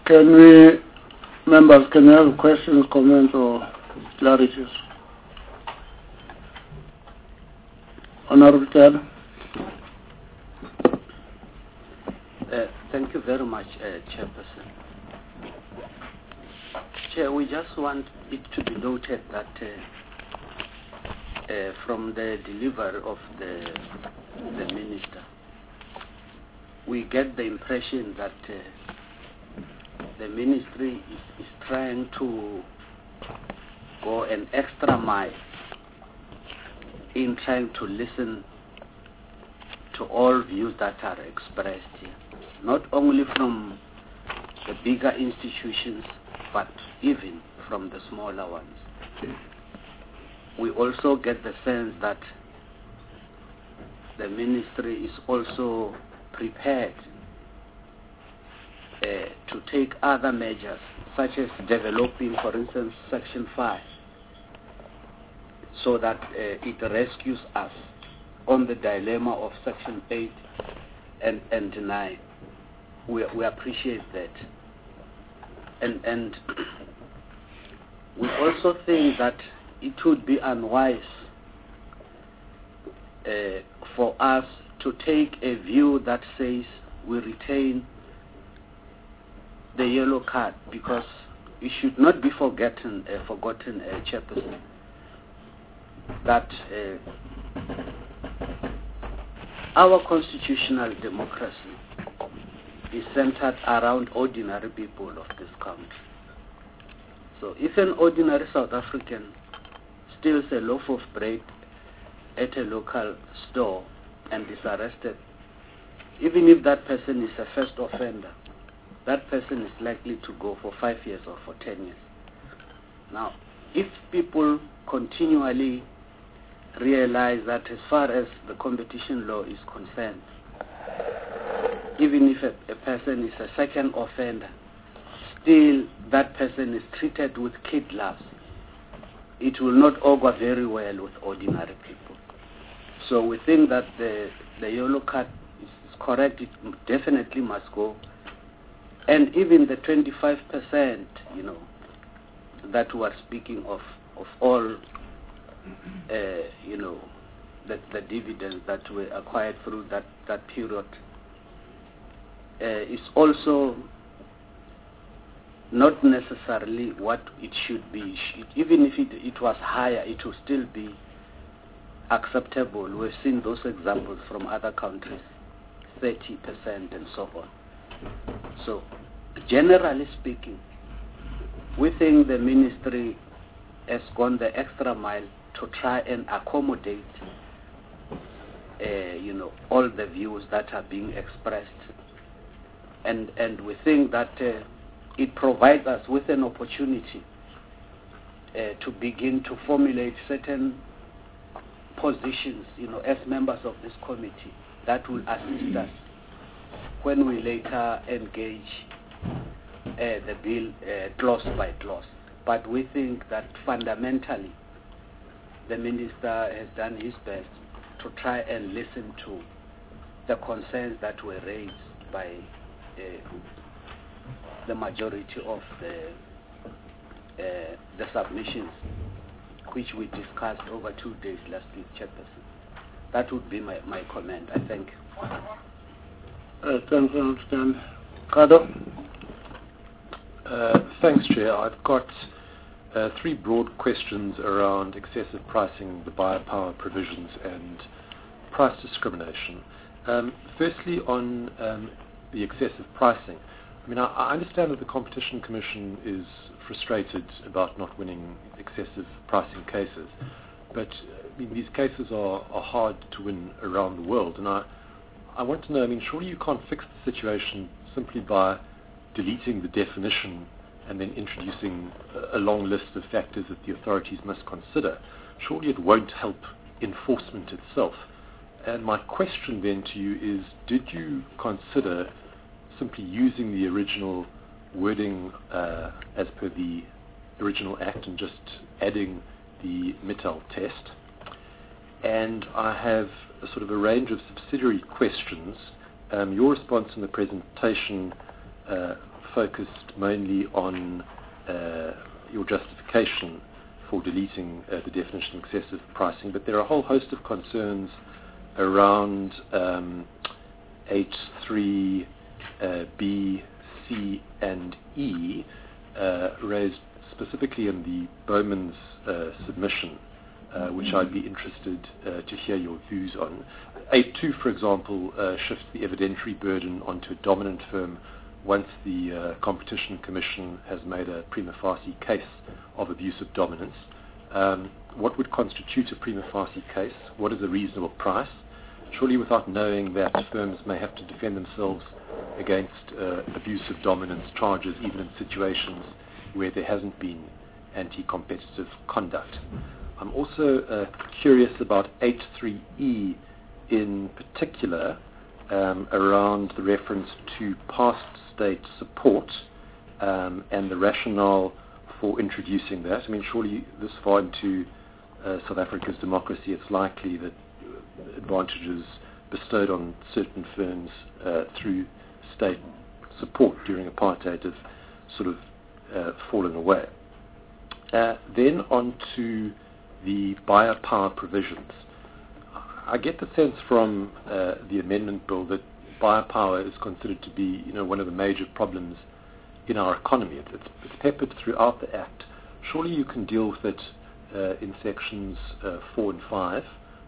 Members, can you have questions, comments, or clarities? Honorable Chair. Thank you very much, Chairperson. Chair, we just want it to be noted that from the delivery of the minister, we get the impression that the ministry is trying to go an extra mile in trying to listen to all views that are expressed here, not only from the bigger institutions, but even from the smaller ones. We also get the sense that the ministry is also prepared to take other measures, such as developing, for instance, Section 5, so that it rescues us on the dilemma of Section 8 and 9. We appreciate that. And we also think that it would be unwise for us to take a view that says we retain the yellow card, because it should not be forgotten, Chairperson, that our constitutional democracy is centered around ordinary people of this country. So if an ordinary South African steals a loaf of bread at a local store and is arrested, even if that person is a first offender, that person is likely to go for 5 years or for 10 years. Now, if people continually realize that as far as the competition law is concerned, even if a person is a second offender, still that person is treated with kid gloves, it will not augur very well with ordinary people. So we think that the yellow card is correct. It definitely must go. And even the 25%, that we are speaking of all, the dividends that were acquired through that period, is also not necessarily what it should be. Even if it was higher, it will still be acceptable. We've seen those examples from other countries, 30% and so on. So, generally speaking, we think the ministry has gone the extra mile to try and accommodate, all the views that are being expressed. And we think that it provides us with an opportunity to begin to formulate certain positions, as members of this committee, that will assist us when we later engage the bill clause by clause. But we think that fundamentally the minister has done his best to try and listen to the concerns that were raised by the majority of the submissions, which we discussed over 2 days last week, Chairperson. That would be my comment. I thank you. Thanks, I understand. Kado? Thanks, Chair. I've got 3 broad questions around excessive pricing, the buyer power provisions, and price discrimination. Firstly, on the excessive pricing. I mean, I understand that the Competition Commission is frustrated about not winning excessive pricing cases, but these cases are hard to win around the world, and I want to know, surely you can't fix the situation simply by deleting the definition and then introducing a long list of factors that the authorities must consider. Surely it won't help enforcement itself. And my question then to you is, did you consider simply using the original wording as per the original act and just adding the Mittal test? And I have a sort of a range of subsidiary questions. Your response in the presentation focused mainly on your justification for deleting the definition of excessive pricing, but there are a whole host of concerns around H3, B, C, and E raised specifically in the Bowman's submission, which I'd be interested to hear your views on. 8.2, for example, shifts the evidentiary burden onto a dominant firm once the Competition Commission has made a prima facie case of abuse of dominance. What would constitute a prima facie case? What is a reasonable price? Surely without knowing that firms may have to defend themselves against abuse of dominance charges, even in situations where there hasn't been anti-competitive conduct. I'm also curious about H3E in particular, around the reference to past state support and the rationale for introducing that. I mean, surely this far into South Africa's democracy, it's likely that advantages bestowed on certain firms through state support during apartheid have sort of fallen away. Then on to the buyer power provisions. I get the sense from the amendment bill that buyer power is considered to be, one of the major problems in our economy. It's peppered throughout the Act. Surely you can deal with it in sections 4 and 5.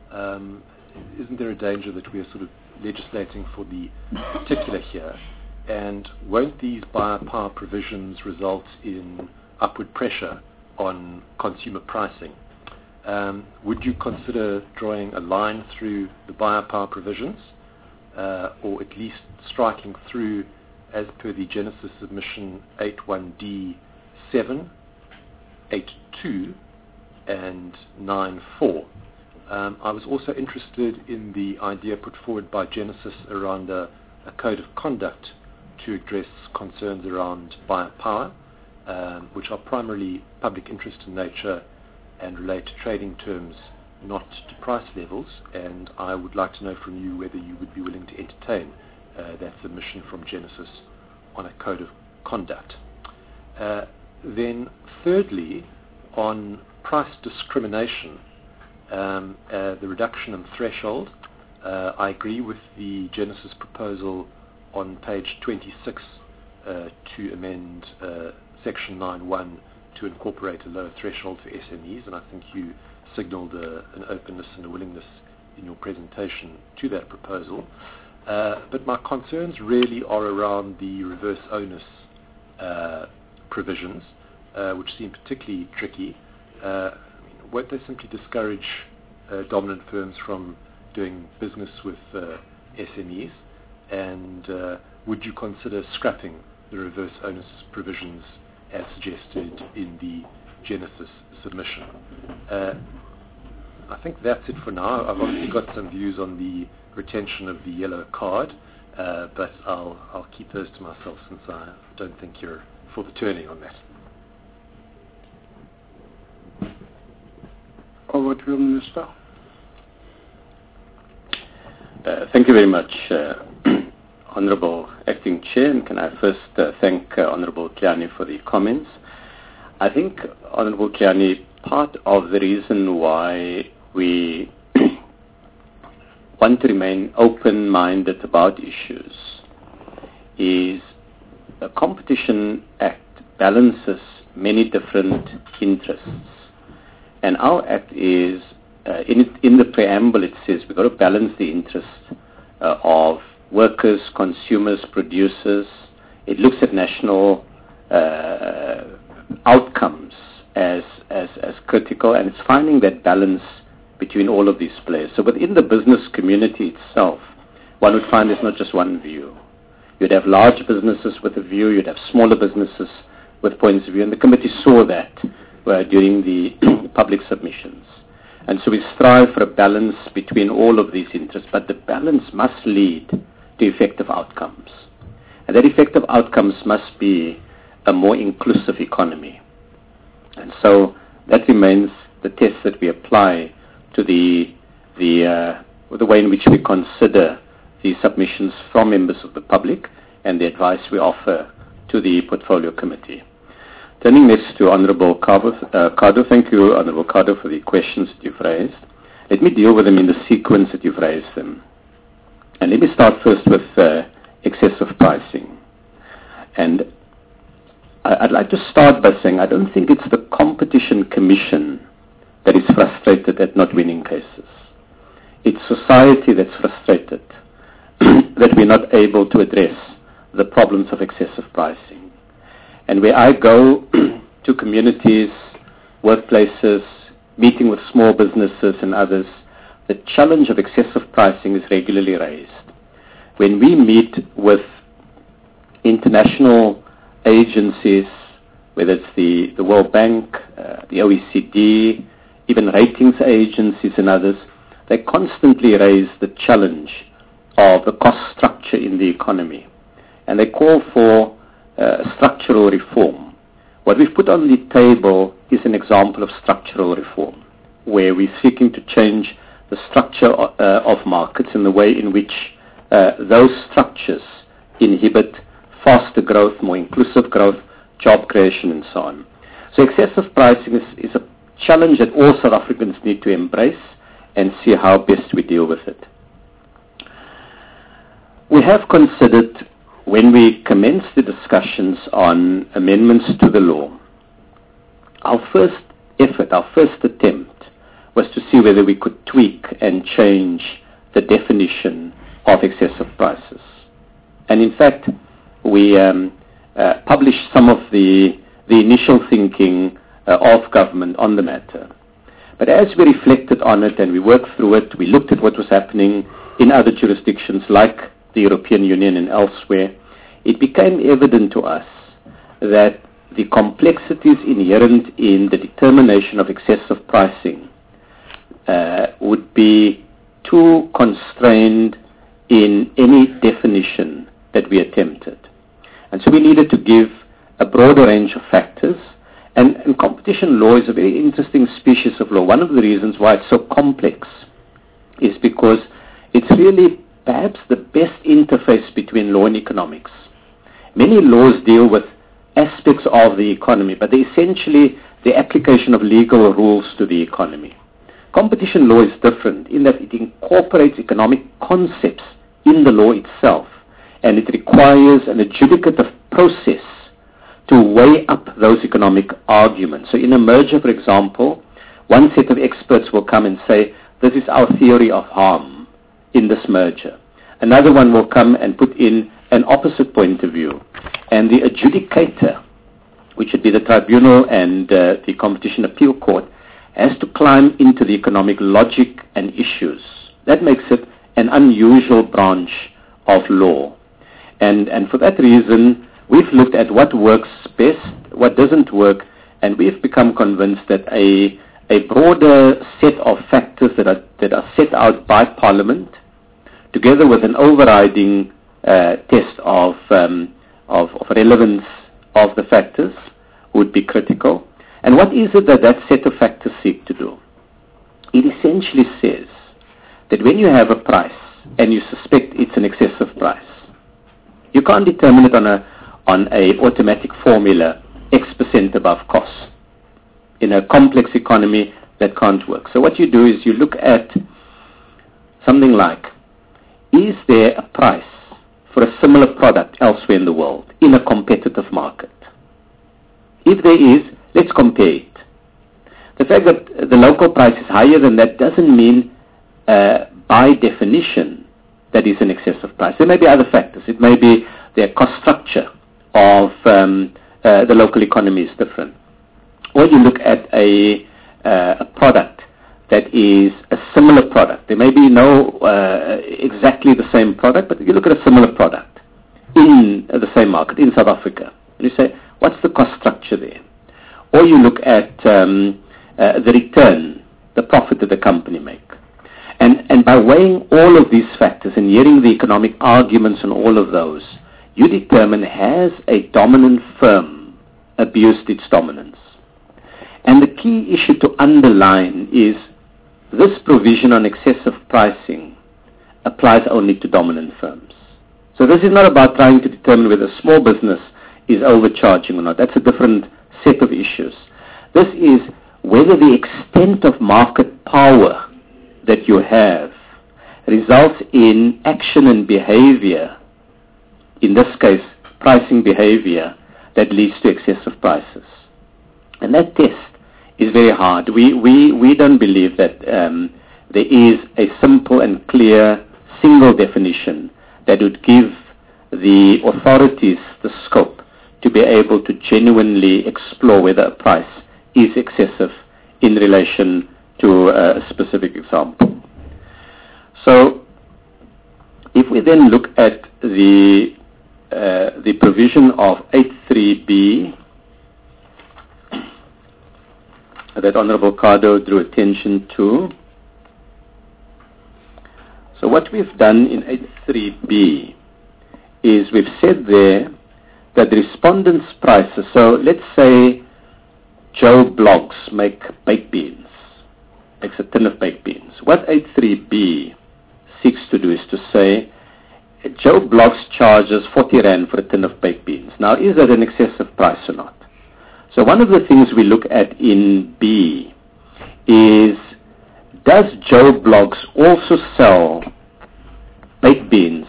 Isn't there a danger that we are sort of legislating for the particular here? And won't these buyer power provisions result in upward pressure on consumer pricing? Would you consider drawing a line through the buyer power provisions, or at least striking through, as per the Genesis submission, 81D 7, 82, and 94? I was also interested in the idea put forward by Genesis around a code of conduct to address concerns around buyer power, which are primarily public interest in nature and relate to trading terms, not to price levels. And I would like to know from you whether you would be willing to entertain that submission from Genesis on a code of conduct. Then thirdly, on price discrimination, the reduction in threshold, I agree with the Genesis proposal on page 26 to amend section 9.1 to incorporate a lower threshold for SMEs, and I think you signalled an openness and a willingness in your presentation to that proposal. But my concerns really are around the reverse onus provisions, which seem particularly tricky. Won't they simply discourage dominant firms from doing business with SMEs? And would you consider scrapping the reverse onus provisions as suggested in the Genesis submission? I think that's it for now. I've obviously got some views on the retention of the yellow card, but I'll keep those to myself since I don't think you're for the turning on that. Over to you, Minister. Thank you very much, Honourable Acting Chair, and can I first thank Honourable Kiani for the comments. I think, Honourable Kiani, part of the reason why we want to remain open-minded about issues is the Competition Act balances many different interests. And our Act is, in the preamble it says we've got to balance the interests of workers, consumers, producers. It looks at national outcomes as critical, and it's finding that balance between all of these players. So within the business community itself, one would find there's not just one view. You'd have large businesses with a view, you'd have smaller businesses with points of view, and the committee saw that during the public submissions. And so we strive for a balance between all of these interests, but the balance must lead to effective outcomes. And that effective outcomes must be a more inclusive economy. And so that remains the test that we apply to the way in which we consider the submissions from members of the public and the advice we offer to the Portfolio Committee. Turning next to Honourable Cardo. Thank you, Honourable Cardo, for the questions that you've raised. Let me deal with them in the sequence that you've raised them. And let me start first with excessive pricing. And I'd like to start by saying I don't think it's the Competition Commission that is frustrated at not winning cases. It's society that's frustrated that we're not able to address the problems of excessive pricing. And where I go to communities, workplaces, meeting with small businesses and others, the challenge of excessive pricing is regularly raised. When we meet with international agencies, whether it's the World Bank, the OECD, even ratings agencies and others, they constantly raise the challenge of the cost structure in the economy. And they call for structural reform. What we've put on the table is an example of structural reform, where we're seeking to change the structure of markets in the way in which those structures inhibit faster growth, more inclusive growth, job creation, and so on. So excessive pricing is a challenge that all South Africans need to embrace and see how best we deal with it. We have considered, when we commenced the discussions on amendments to the law, our first effort, our first attempt, was to see whether we could tweak and change the definition of excessive prices. And in fact, we published some of the initial thinking of government on the matter. But as we reflected on it and we worked through it, we looked at what was happening in other jurisdictions like the European Union and elsewhere, it became evident to us that the complexities inherent in the determination of excessive pricing would be too constrained in any definition that we attempted. And so we needed to give a broader range of factors. And competition law is a very interesting species of law. One of the reasons why it's so complex is because it's really perhaps the best interface between law and economics. Many laws deal with aspects of the economy, but they're essentially the application of legal rules to the economy. Competition law is different in that it incorporates economic concepts in the law itself, and it requires an adjudicative process to weigh up those economic arguments. So in a merger, for example, one set of experts will come and say, this is our theory of harm in this merger. Another one will come and put in an opposite point of view. And the adjudicator, which would be the tribunal and the Competition Appeal Court, has to climb into the economic logic and issues. That makes it an unusual branch of law. And for that reason, we've looked at what works best, what doesn't work, and we've become convinced that a broader set of factors that are set out by Parliament, together with an overriding test of relevance of the factors, would be critical. And what is it that set of factors seek to do? It essentially says that when you have a price and you suspect it's an excessive price, you can't determine it on a automatic formula, X% above cost. In a complex economy, that can't work. So what you do is you look at something like, is there a price for a similar product elsewhere in the world in a competitive market? If there is, let's compare it. The fact that the local price is higher than that doesn't mean, by definition, that is an excessive price. There may be other factors. It may be their cost structure of the local economy is different. Or you look at a product that is a similar product. There may be no exactly the same product, but you look at a similar product in the same market, in South Africa. And you say, what's the cost structure there? Or you look at the return, the profit that the company make. And by weighing all of these factors and hearing the economic arguments on all of those, you determine, has a dominant firm abused its dominance? And the key issue to underline is this provision on excessive pricing applies only to dominant firms. So this is not about trying to determine whether a small business is overcharging or not. That's a different set of issues. This is whether the extent of market power that you have results in action and behavior, in this case pricing behavior, that leads to excessive prices. And that test is very hard. We don't believe that there is a simple and clear single definition that would give the authorities the scope to be able to genuinely explore whether a price is excessive in relation to a specific example. So if we then look at the provision of 83B that Honorable Cardo drew attention to. So what we've done in 83B is we've said there that the respondents' prices, so let's say Joe Bloggs make baked beans, makes a tin of baked beans. What 83B seeks to do is to say Joe Bloggs charges 40 Rand for a tin of baked beans. Now, is that an excessive price or not? So one of the things we look at in B is, does Joe Bloggs also sell baked beans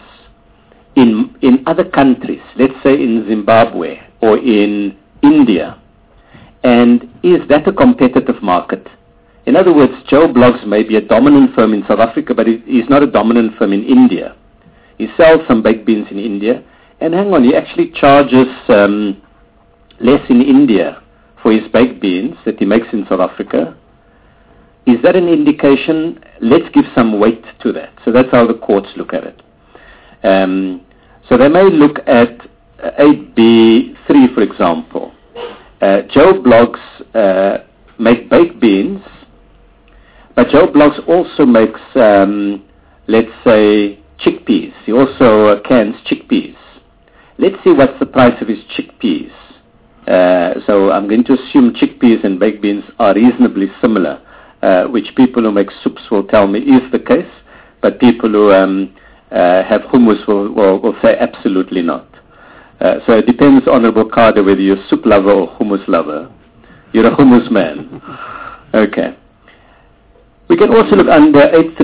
in other countries, let's say in Zimbabwe or in India? And is that a competitive market? In other words, Joe Bloggs may be a dominant firm in South Africa, but he's not a dominant firm in India. He sells some baked beans in India, and hang on, he actually charges less in India for his baked beans that he makes in South Africa. Is that an indication? Let's give some weight to that. So that's how the courts look at it. So they may look at 8B3, for example. Joe Bloggs make baked beans, but Joe Bloggs also makes, let's say, chickpeas. He also cans chickpeas. Let's see what's the price of his chickpeas. So I'm going to assume chickpeas and baked beans are reasonably similar, which people who make soups will tell me is the case, but people who have hummus will say absolutely not. So it depends, Honorable Carter, whether you're a soup lover or hummus lover. You're a hummus man. Okay. We can also look under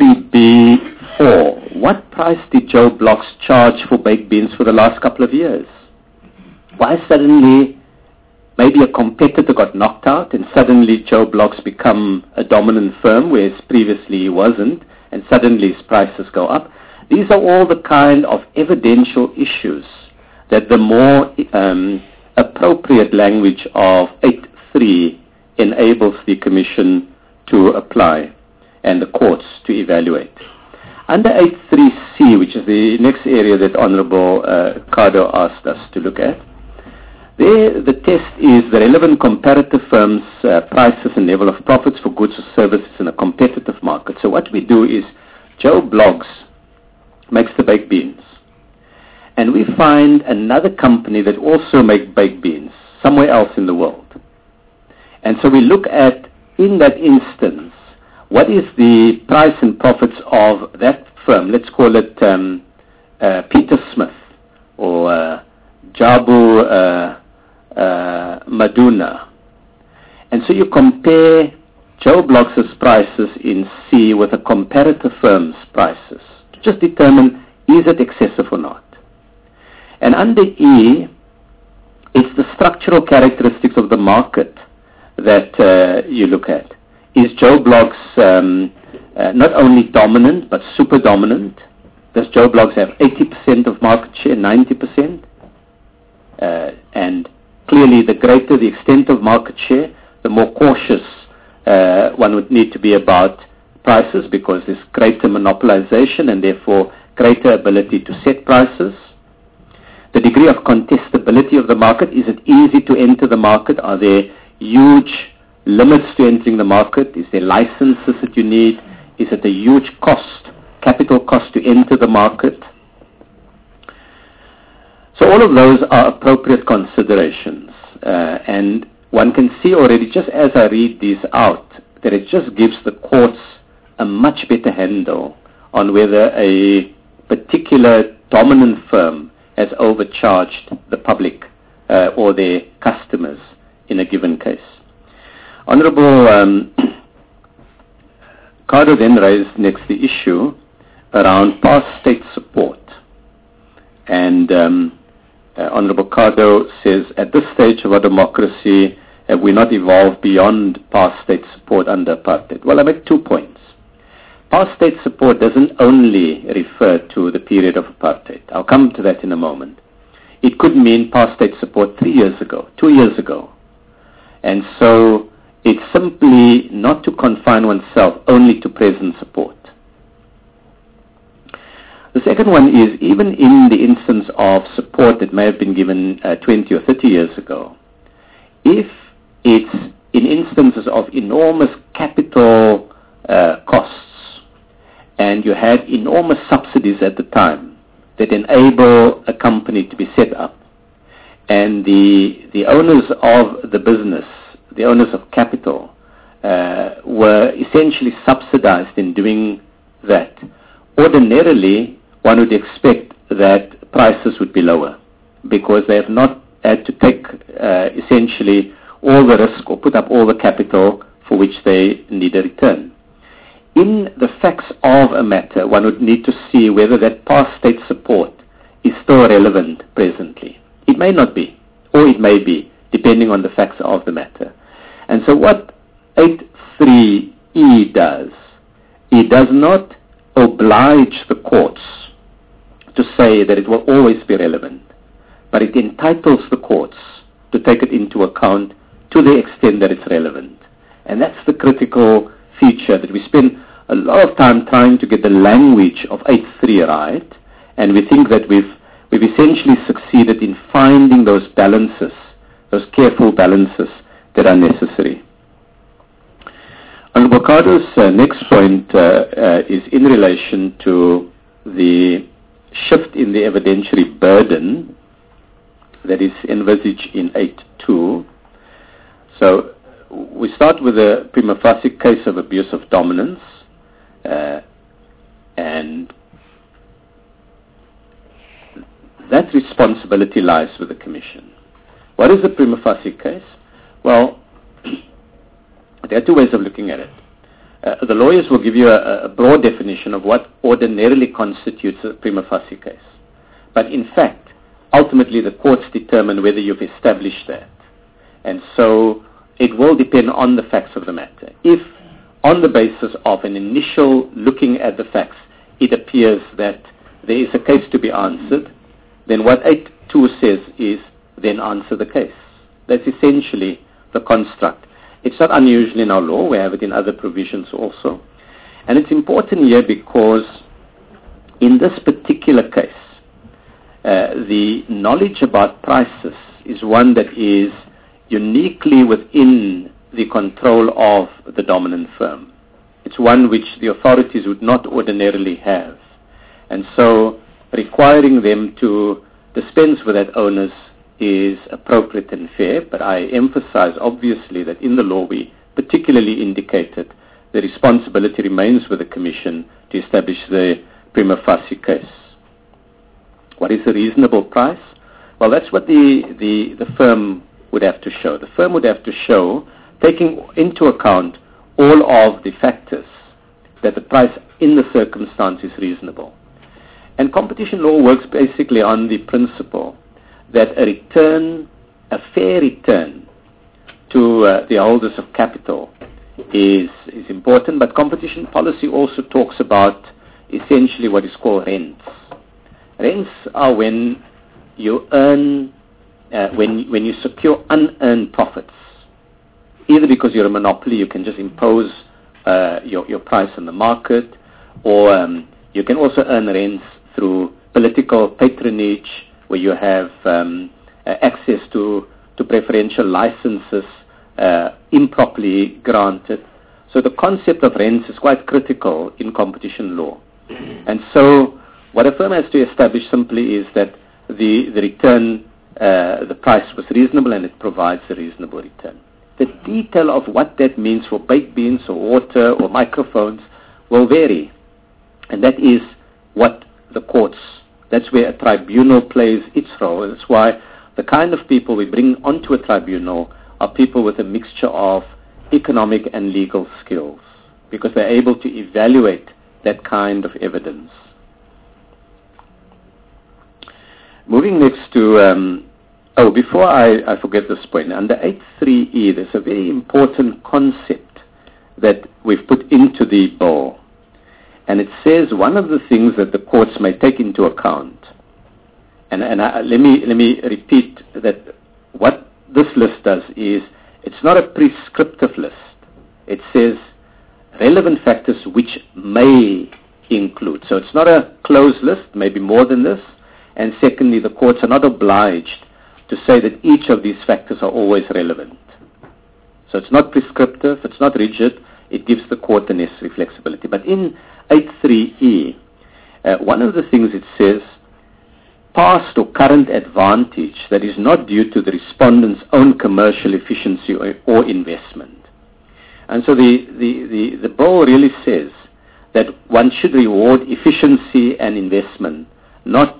83B4. What price did Joe Bloggs charge for baked beans for the last couple of years? Why suddenly maybe a competitor got knocked out and suddenly Joe Bloggs become a dominant firm, whereas previously he wasn't, and suddenly his prices go up? These are all the kind of evidential issues that the more appropriate language of 8.3 enables the Commission to apply and the courts to evaluate. Under 8.3c, which is the next area that Honorable Cardo asked us to look at, there the test is the relevant comparative firms' prices and level of profits for goods or services in a competitive market. So what we do is Joe Bloggs makes the baked beans, and we find another company that also makes baked beans somewhere else in the world. And so we look at, in that instance, what is the price and profits of that firm? Let's call it Peter Smith or Jabu Maduna. And so you compare Joe Bloggs' prices in C with a comparative firm's prices to just determine, is it excessive or not? And under E, it's the structural characteristics of the market that you look at. Is Joe Bloggs not only dominant, but super dominant? Does Joe Bloggs have 80% of market share, 90%? And clearly, the greater the extent of market share, the more cautious one would need to be about prices, because there's greater monopolization and therefore greater ability to set prices. The degree of contestability of the market, is it easy to enter the market? Are there huge limits to entering the market? Is there licenses that you need? Is it a huge cost, capital cost to enter the market? So all of those are appropriate considerations. And one can see already, just as I read these out, that it just gives the courts a much better handle on whether a particular dominant firm has overcharged the public or their customers in a given case. Honourable Cardo then raised next the issue around past state support. And Honourable Cardo says, at this stage of our democracy, have we not evolved beyond past state support under apartheid? Well, I make 2 points. Past state support doesn't only refer to the period of apartheid. I'll come to that in a moment. It could mean past state support 3 years ago, 2 years ago. And so it's simply not to confine oneself only to present support. The second one is, even in the instance of support that may have been given 20 or 30 years ago, if it's in instances of enormous capital costs, and you had enormous subsidies at the time that enable a company to be set up, and the owners of the business, the owners of capital, were essentially subsidized in doing that, ordinarily one would expect that prices would be lower, because they have not had to take essentially all the risk or put up all the capital for which they need a return. In the facts of a matter, one would need to see whether that past state support is still relevant presently. It may not be, or it may be, depending on the facts of the matter. And so what 83E does, it does not oblige the courts to say that it will always be relevant, but it entitles the courts to take it into account to the extent that it's relevant. And that's the critical feature, that we spend a lot of time trying to get the language of 8.3 right, and we think that we've essentially succeeded in finding those balances, those careful balances that are necessary. Honourable Cardo's next point is in relation to the shift in the evidentiary burden that is envisaged in 8.2. So we start with a prima facie case of abuse of dominance, and that responsibility lies with the Commission. What is the prima facie case? Well, there are two ways of looking at it. The lawyers will give you a broad definition of what ordinarily constitutes a prima facie case. But in fact, ultimately the courts determine whether you've established that. And so it will depend on the facts of the matter. If on the basis of an initial looking at the facts, it appears that there is a case to be answered, then what 8.2 says is, then answer the case. That's essentially the construct. It's not unusual in our law. We have it in other provisions also. And it's important here because in this particular case, the knowledge about prices is one that is uniquely within the control of the dominant firm. It's one which the authorities would not ordinarily have. And so requiring them to dispense with that onus is appropriate and fair, but I emphasize obviously that in the law we particularly indicated the responsibility remains with the Commission to establish the prima facie case. What is a reasonable price? Well, that's what the firm would have to show. The firm would have to show, taking into account all of the factors, that the price in the circumstance is reasonable. And competition law works basically on the principle that a fair return to the holders of capital is important, but competition policy also talks about essentially what is called rents. Rents are when you earn, when you secure unearned profits. Either because you're a monopoly, you can just impose your price on the market, or you can also earn rents through political patronage, where you have access to preferential licenses improperly granted. So the concept of rents is quite critical in competition law. And so what a firm has to establish simply is that the return, the price was reasonable and it provides a reasonable return. The detail of what that means for baked beans or water or microphones will vary. And that is what the courts, that's where a tribunal plays its role. That's why the kind of people we bring onto a tribunal are people with a mixture of economic and legal skills, because they're able to evaluate that kind of evidence. Moving next to, before I forget this point, under 8.3e, there's a very important concept that we've put into the bill. And it says one of the things that the courts may take into account, and let me repeat that what this list does is, it's not a prescriptive list. It says relevant factors which may include. So it's not a closed list, maybe more than this. And secondly, the courts are not obliged to say that each of these factors are always relevant. So it's not prescriptive, it's not rigid, it gives the court the necessary flexibility. But in 8.3e, one of the things it says, past or current advantage that is not due to the respondent's own commercial efficiency or investment. And so the bill really says that one should reward efficiency and investment, not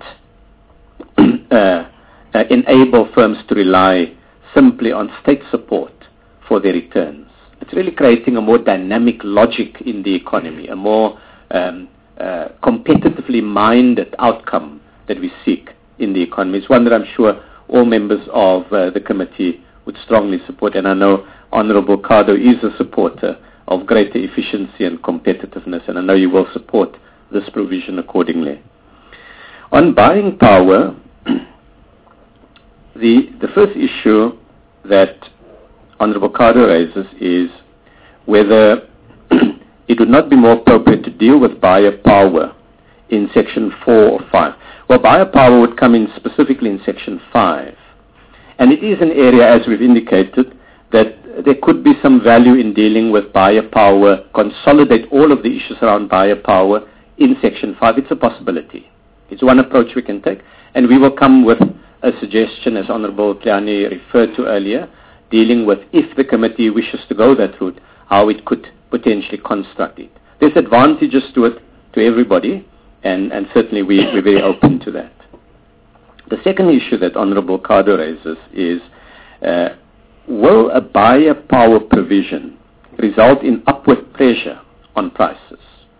enable firms to rely simply on state support for their returns. It's really creating a more dynamic logic in the economy, a more competitively minded outcome that we seek in the economy. It's one that I'm sure all members of the committee would strongly support, and I know Honourable Kado is a supporter of greater efficiency and competitiveness, and I know you will support this provision accordingly. On buying power, the first issue that Honourable Kado raises is whether it would not be more appropriate to deal with buyer power in Section 4 or 5. Well, buyer power would come in specifically in Section 5. And it is an area, as we've indicated, that there could be some value in dealing with buyer power, consolidate all of the issues around buyer power in Section 5. It's a possibility. It's one approach we can take. And we will come with a suggestion, as Honourable Kleani referred to earlier, dealing with, if the committee wishes to go that route, how it could potentially construct it. There's advantages to it, to everybody, and certainly we're very open to that. The second issue that Honourable Kado raises is, will a buyer power provision result in upward pressure on prices?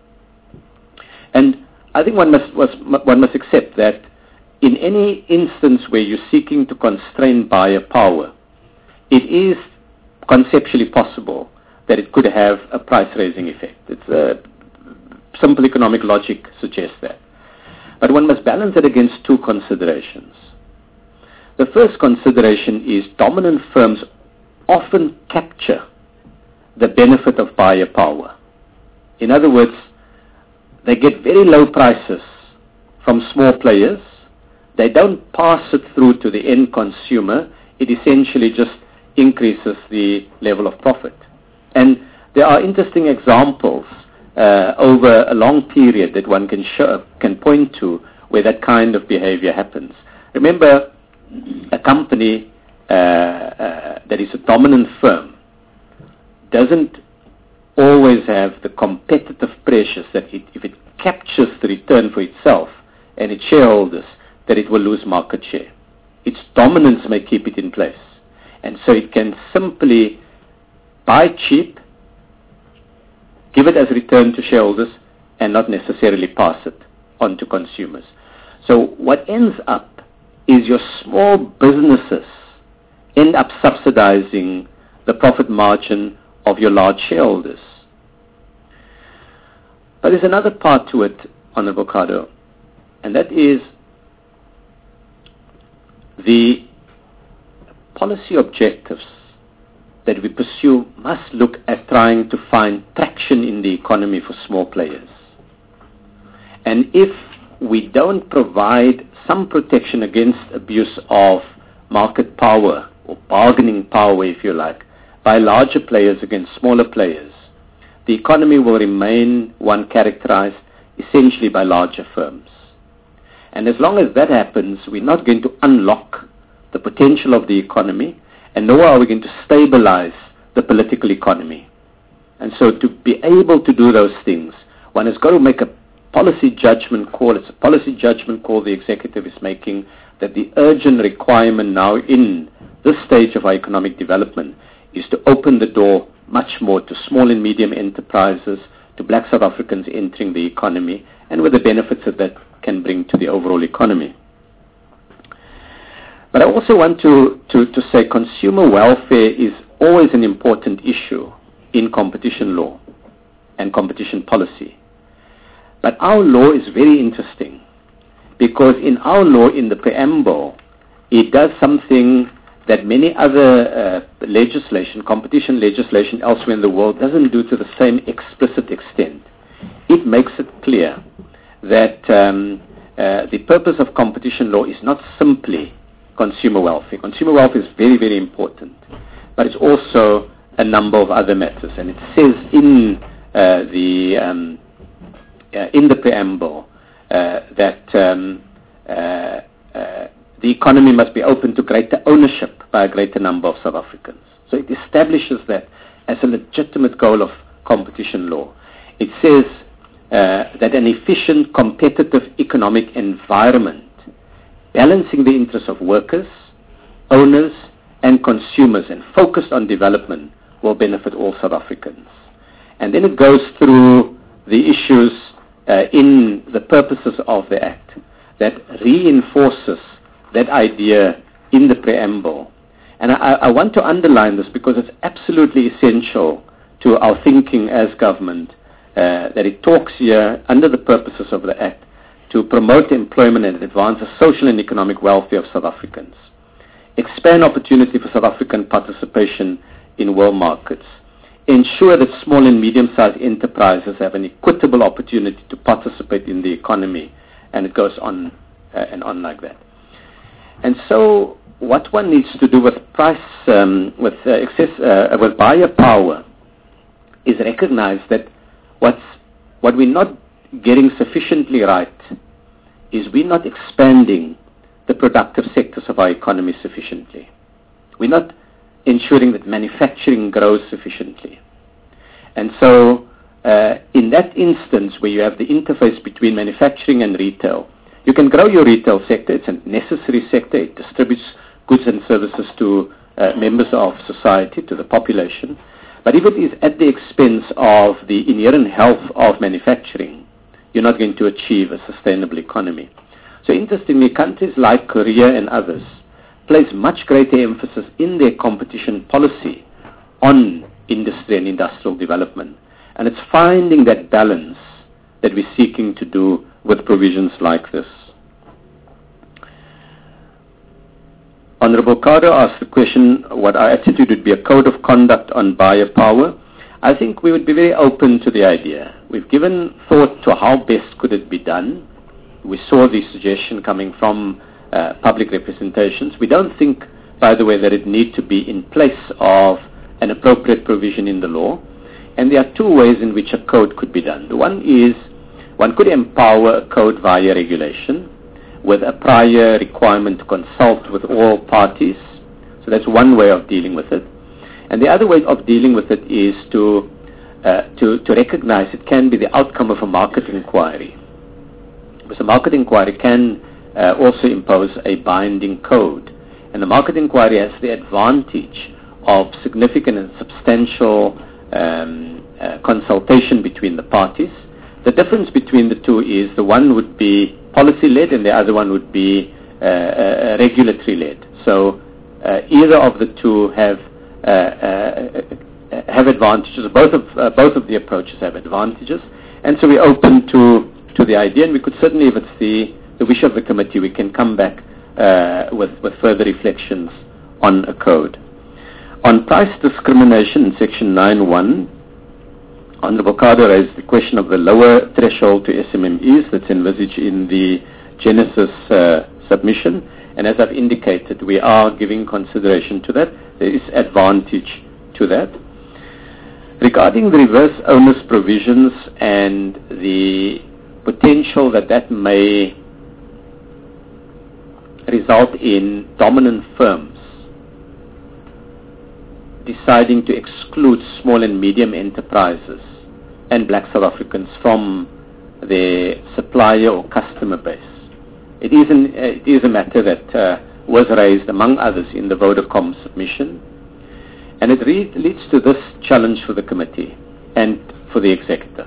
And I think one must accept that in any instance where you're seeking to constrain buyer power, it is conceptually possible that it could have a price-raising effect. It's simple economic logic suggests that. But one must balance it against two considerations. The first consideration is dominant firms often capture the benefit of buyer power. In other words, they get very low prices from small players. They don't pass it through to the end consumer. It essentially just increases the level of profit. And there are interesting examples over a long period that one can point to where that kind of behavior happens. Remember, a company that is a dominant firm doesn't always have the competitive pressures that if it captures the return for itself and its shareholders, that it will lose market share. Its dominance may keep it in place. And so it can simply buy cheap, give it as return to shareholders, and not necessarily pass it on to consumers. So what ends up is your small businesses end up subsidizing the profit margin of your large shareholders. But there's another part to it, Honourable Kado, and that is the policy objectives that we pursue must look at trying to find traction in the economy for small players. And if we don't provide some protection against abuse of market power or bargaining power, if you like, by larger players against smaller players, the economy will remain one characterized essentially by larger firms. And as long as that happens, we're not going to unlock the potential of the economy, and nor are we going to stabilize the political economy. And so to be able to do those things, one has got to make a policy judgment call. It's a policy judgment call the executive is making. that the urgent requirement now in this stage of our economic development is to open the door much more to small and medium enterprises, to black South Africans entering the economy, and with the benefits that can bring to the overall economy. But I also want to say consumer welfare is always an important issue in competition law and competition policy. But our law is very interesting because in our law, in the preamble, it does something that many other legislation, competition legislation elsewhere in the world doesn't do to the same explicit extent. It makes it clear that the purpose of competition law is not simply consumer welfare. Consumer welfare is very, very important, but it's also a number of other matters. And it says in the preamble that the economy must be open to greater ownership by a greater number of South Africans. So it establishes that as a legitimate goal of competition law. It says that an efficient, competitive economic environment balancing the interests of workers, owners, and consumers and focused on development will benefit all South Africans. And then it goes through the issues in the purposes of the Act that reinforces that idea in the preamble. And I want to underline this because it's absolutely essential to our thinking as government that it talks here under the purposes of the Act to promote employment and advance the social and economic welfare of South Africans, expand opportunity for South African participation in world markets, ensure that small and medium-sized enterprises have an equitable opportunity to participate in the economy, and it goes on and on like that. And so what one needs to do with with buyer power is recognize that what we're not getting sufficiently right is we're not expanding the productive sectors of our economy sufficiently. We're not ensuring that manufacturing grows sufficiently. And so in that instance where you have the interface between manufacturing and retail, you can grow your retail sector. It's a necessary sector. It distributes goods and services to members of society, to the population. But if it is at the expense of the inherent health of manufacturing, you're not going to achieve a sustainable economy. So interestingly, countries like Korea and others place much greater emphasis in their competition policy on industry and industrial development. And it's finding that balance that we're seeking to do with provisions like this. Honorable Carter asked the question what our attitude would be a code of conduct on buyer power. I think we would be very open to the idea. We've given thought to how best could it be done. We saw the suggestion coming from public representations. We don't think, by the way, that it need to be in place of an appropriate provision in the law. And there are two ways in which a code could be done. The one is one could empower a code via regulation with a prior requirement to consult with all parties. So that's one way of dealing with it. And the other way of dealing with it is to recognize it can be the outcome of a market inquiry. Because a market inquiry can also impose a binding code. And the market inquiry has the advantage of significant and substantial consultation between the parties. The difference between the two is the one would be policy-led and the other one would be regulatory-led. So either of the two have advantages. Both of the approaches have advantages, and so we're open to the idea. And we could certainly, if it's the wish of the committee, we can come back with further reflections on a code. On price discrimination in Section 9.1, Honorable Carter raised the question of the lower threshold to SMMEs that's envisaged in the Genesis submission. And as I've indicated, we are giving consideration to that. There is advantage to that. Regarding the reverse onus provisions and the potential that may result in dominant firms deciding to exclude small and medium enterprises and black South Africans from their supplier or customer base. it is a matter that was raised, among others, in the Vodacom submission, and it leads to this challenge for the committee and for the executive.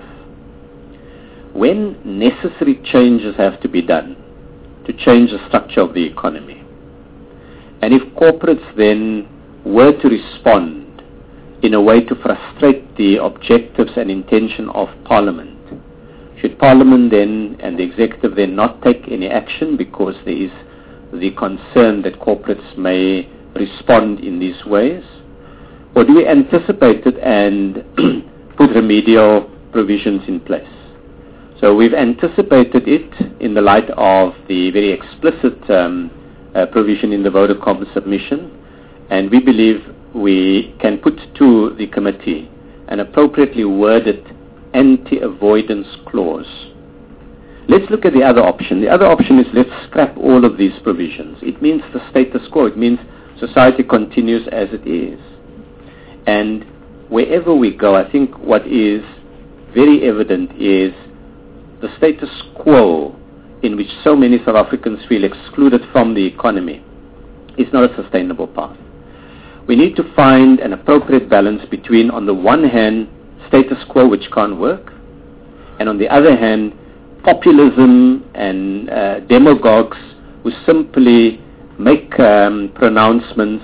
When necessary changes have to be done to change the structure of the economy, and if corporates then were to respond in a way to frustrate the objectives and intention of Parliament, should Parliament then and the executive then not take any action because there is the concern that corporates may respond in these ways? Or do we anticipate it and put remedial provisions in place? So we've anticipated it in the light of the very explicit provision in the Vodacom submission, and we believe we can put to the committee an appropriately worded anti-avoidance clause. Let's look at the other option. The other option is let's scrap all of these provisions. It means the status quo. It means society continues as it is. And wherever we go, I think what is very evident is the status quo in which so many South Africans feel excluded from the economy is not a sustainable path. We need to find an appropriate balance between, on the one hand, status quo which can't work, and on the other hand, populism and demagogues who simply make pronouncements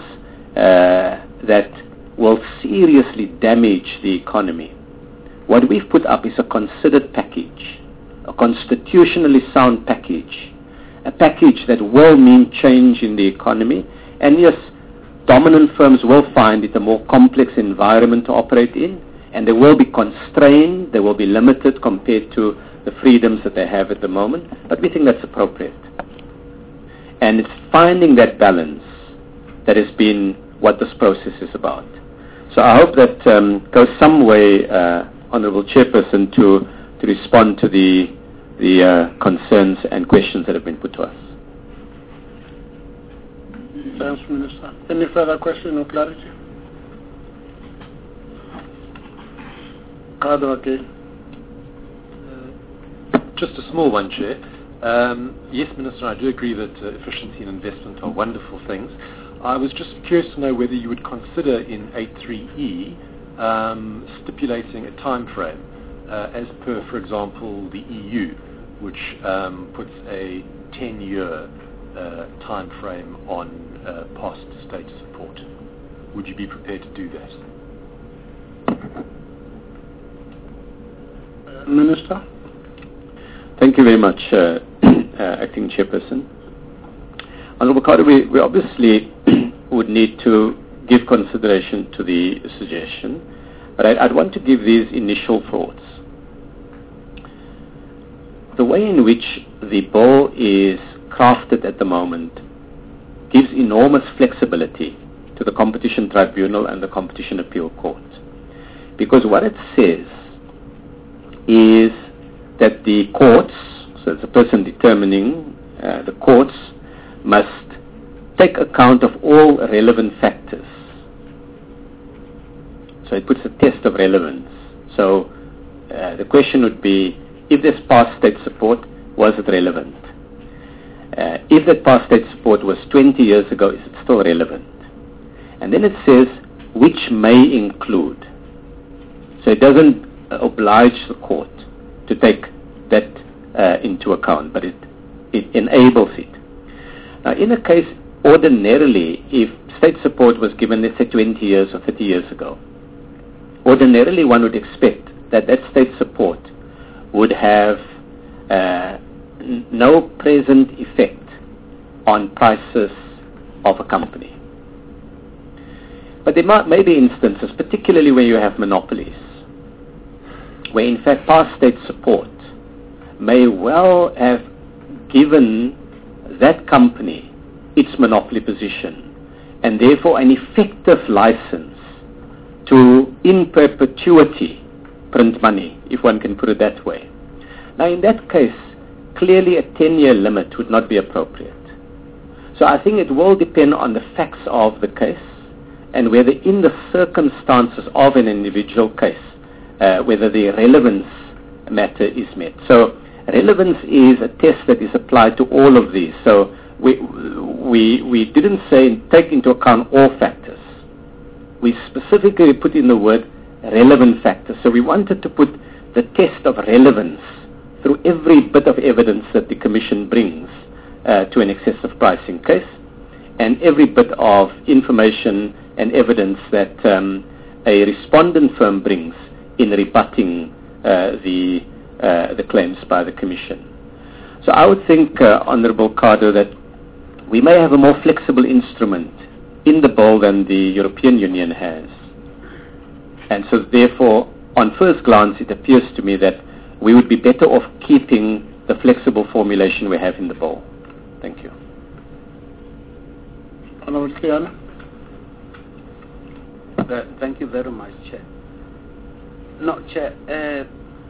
that will seriously damage the economy. What we've put up is a considered package, a constitutionally sound package, a package that will mean change in the economy. And yes, dominant firms will find it a more complex environment to operate in, and they will be constrained, they will be limited compared to the freedoms that they have at the moment, but we think that's appropriate. And it's finding that balance that has been what this process is about. So I hope that goes some way, Honourable Chairperson, to respond to the concerns and questions that have been put to us. Thanks, Minister. Any further question or clarity? Okay. Just a small one, Chair. Yes, Minister, I do agree that efficiency and investment are wonderful things. I was just curious to know whether you would consider in 8.3e stipulating a time frame, as per, for example, the EU, which puts a 10-year time frame on past state support. Would you be prepared to do that? Minister? Thank you very much, Acting Chairperson. Honourable Carter, we obviously would need to give consideration to the suggestion, but I'd want to give these initial thoughts. The way in which the bill is crafted at the moment gives enormous flexibility to the Competition Tribunal and the Competition Appeal Court, because what it says is that the courts, so it's a person determining, the courts must take account of all relevant factors. So it puts a test of relevance. So the question would be, if there's past state support, was it relevant? If that past state support was 20 years ago, is it still relevant? And then it says, which may include. So it doesn't oblige the court to take that into account, but it enables it. Now, in a case, ordinarily, if state support was given, let's say, 20 years or 30 years ago, ordinarily one would expect that that state support would have no present effect on prices of a company. But there may be instances, particularly where you have monopolies, where in fact past state support may well have given that company its monopoly position, and therefore an effective license to in perpetuity print money, if one can put it that way. Now in that case, clearly a 10-year limit would not be appropriate. So I think it will depend on the facts of the case, and whether in the circumstances of an individual case, whether the relevance matter is met. So Relevance is a test that is applied to all of these. So we didn't say take into account all factors. We specifically put in the word relevant factors. So we wanted to put the test of relevance through every bit of evidence that the Commission brings to an excessive pricing case, and every bit of information and evidence that a respondent firm brings in rebutting the claims by the Commission. So I would think, Honourable Cardo, that we may have a more flexible instrument in the bill than the European Union has. And so therefore, on first glance, it appears to me that we would be better off keeping the flexible formulation we have in the bill. Thank you. Honourable Kiana. Thank you very much, Chair. No, Chair,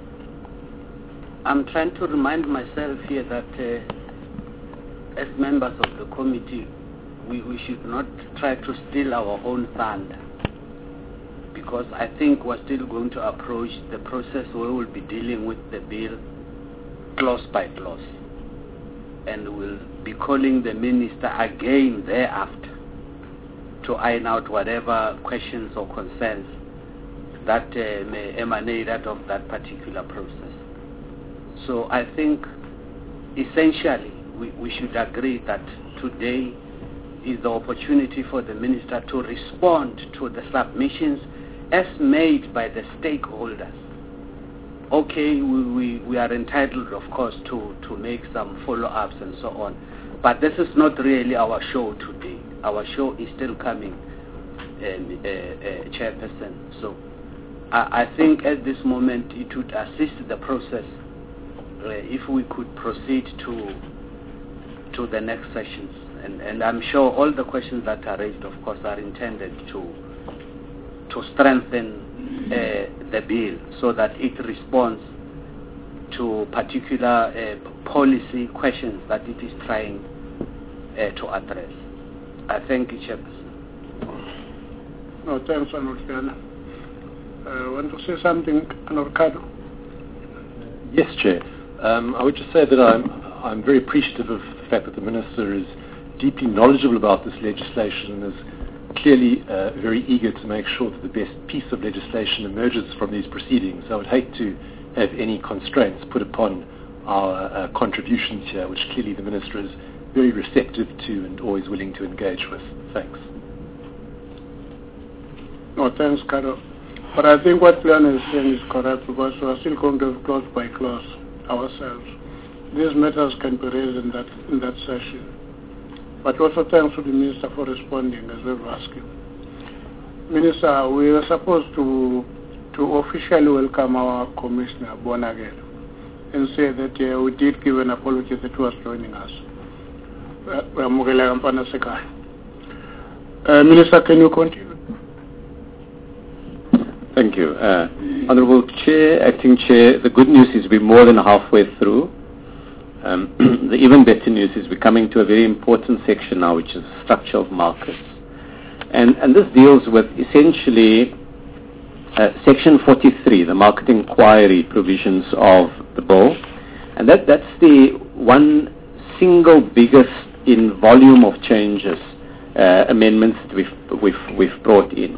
I'm trying to remind myself here that as members of the committee, we should not try to steal our own thunder, because I think we're still going to approach the process where we'll be dealing with the bill clause by clause, and we'll be calling the Minister again thereafter to iron out whatever questions or concerns that may emanate out of that particular process. So I think essentially we should agree that today is the opportunity for the Minister to respond to the submissions as made by the stakeholders. Okay, we are entitled, of course, to make some follow-ups and so on, but this is not really our show today. Our show is still coming, Chairperson. So I think at this moment it would assist the process if we could proceed to the next sessions. And I'm sure all the questions that are raised, of course, are intended to strengthen the bill so that it responds to particular policy questions that it is trying to address. I thank you, Chairperson. No, thanks, Honourable Kiana. Want to say something, Honourable Cardo? Yes, Chair. I would just say that I'm very appreciative of the fact that the Minister is deeply knowledgeable about this legislation and is clearly very eager to make sure that the best piece of legislation emerges from these proceedings. I would hate to have any constraints put upon our contributions here, which clearly the Minister is very receptive to and always willing to engage with. Thanks. No, thanks, Cardo. But I think what Kiana is saying is correct, because we are still going to have clause by clause ourselves. These matters can be raised in that session. But also thanks to the Minister for responding as we've asked him. Minister, we are supposed to officially welcome our Commissioner Bonagel and say that we did give an apology that he was joining us. Minister, can you continue? Thank you. Honourable Chair, Acting Chair, the good news is we're more than halfway through. The even better news is we're coming to a very important section now, which is structure of markets. And this deals with essentially Section 43, the market inquiry provisions of the bill. And that's the one single biggest in volume of changes, amendments that we've brought in.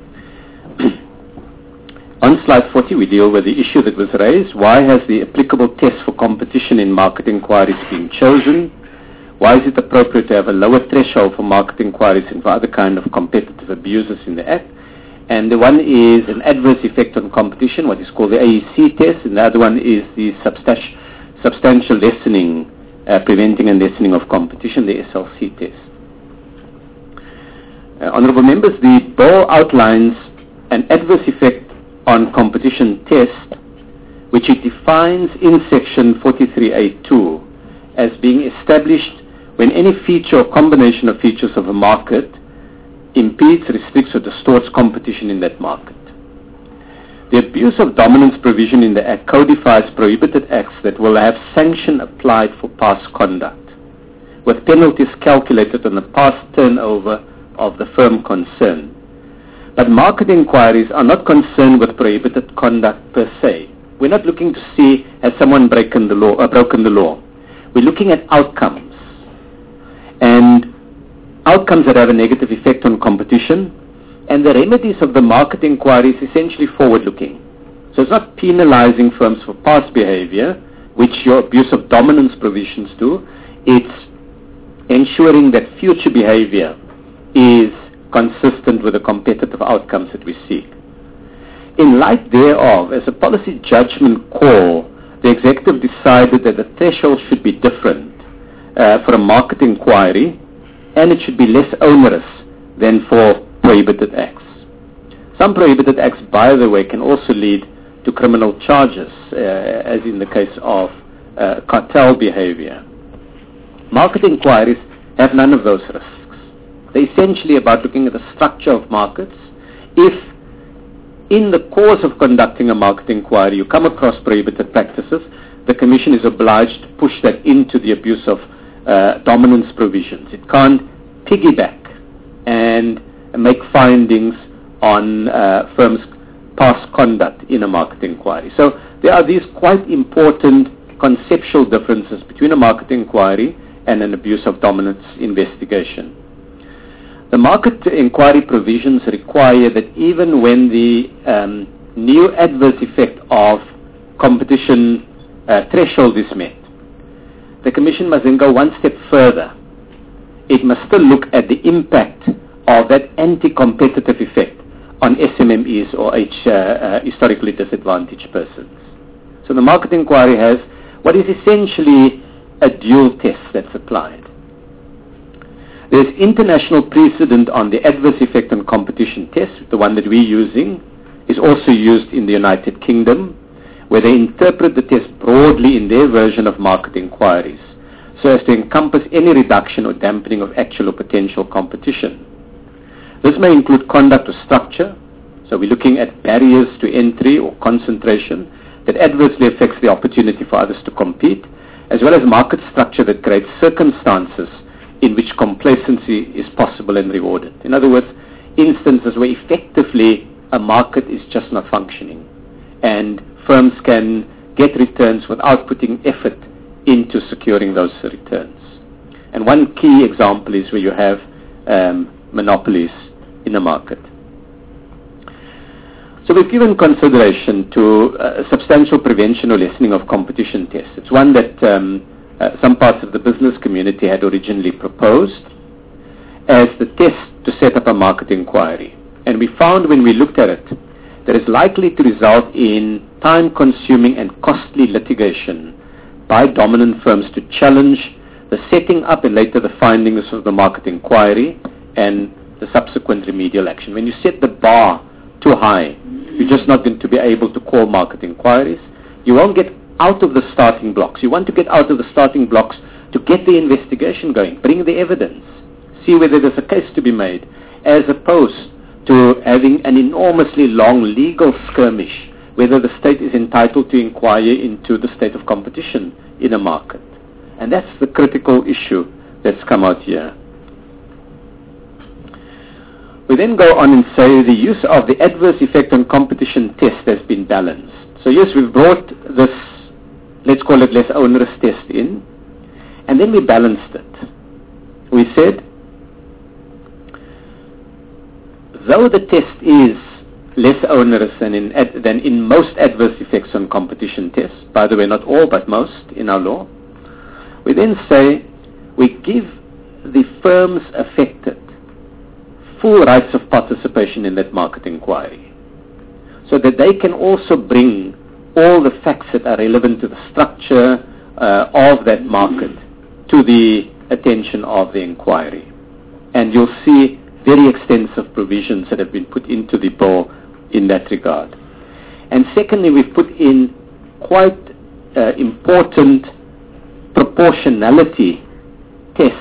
On slide 40, we deal with the issue that was raised. Why has the applicable test for competition in market inquiries been chosen? Why is it appropriate to have a lower threshold for market inquiries and for other kind of competitive abuses in the Act? And the one is an adverse effect on competition, what is called the AEC test, and the other one is the substantial lessening, preventing and lessening of competition, the SLC test. Honourable members, the bill outlines an adverse effect on competition test, which it defines in section 43A2 as being established when any feature or combination of features of a market impedes, restricts or distorts competition in that market. The abuse of dominance provision in the Act codifies prohibited acts that will have sanction applied for past conduct, with penalties calculated on the past turnover of the firm concerned. But market inquiries are not concerned with prohibited conduct per se. We're not looking to see has someone broken the law. We're looking at outcomes. And outcomes that have a negative effect on competition. And the remedies of the market inquiry is essentially forward-looking. So it's not penalizing firms for past behavior, which your abuse of dominance provisions do. It's ensuring that future behavior is consistent with the competitive outcomes that we seek. In light thereof, as a policy judgment call, the executive decided that the threshold should be different for a market inquiry, and it should be less onerous than for prohibited acts. Some prohibited acts, by the way, can also lead to criminal charges, as in the case of cartel behavior. Market inquiries have none of those risks. They're essentially about looking at the structure of markets. If in the course of conducting a market inquiry you come across prohibited practices, the Commission is obliged to push that into the abuse of dominance provisions. It can't piggyback and make findings on firms' past conduct in a market inquiry. So there are these quite important conceptual differences between a market inquiry and an abuse of dominance investigation. The market inquiry provisions require that even when the new adverse effect of competition threshold is met, the Commission must then go one step further. It must still look at the impact of that anti-competitive effect on SMMEs or historically disadvantaged persons. So the market inquiry has what is essentially a dual test that's applied. There's international precedent on the adverse effect on competition test. The one that we're using is also used in the United Kingdom, where they interpret the test broadly in their version of market inquiries, so as to encompass any reduction or dampening of actual or potential competition. This may include conduct or structure, so we're looking at barriers to entry or concentration that adversely affects the opportunity for others to compete, as well as market structure that creates circumstances in which complacency is possible and rewarded. In other words, instances where effectively a market is just not functioning and firms can get returns without putting effort into securing those returns. And one key example is where you have monopolies in a market. So we've given consideration to substantial prevention or lessening of competition tests. It's one that some parts of the business community had originally proposed as the test to set up a market inquiry. And we found when we looked at it that it's likely to result in time-consuming and costly litigation by dominant firms to challenge the setting up and later the findings of the market inquiry and the subsequent remedial action. When you set the bar too high, you're just not going to be able to call market inquiries. You won't get out of the starting blocks. You want to get out of the starting blocks to get the investigation going, bring the evidence, see whether there's a case to be made, as opposed to having an enormously long legal skirmish whether the state is entitled to inquire into the state of competition in a market. And that's the critical issue that's come out here. We then go on and say the use of the adverse effect on competition test has been balanced. So yes, we've brought this, let's call it less onerous test in, and then we balanced it. We said, though the test is less onerous than in most adverse effects on competition tests, by the way, not all, but most in our law, we then say we give the firms affected full rights of participation in that market inquiry, so that they can also bring all the facts that are relevant to the structure of that market to the attention of the inquiry. And you'll see very extensive provisions that have been put into the bill in that regard. And secondly, we've put in quite important proportionality tests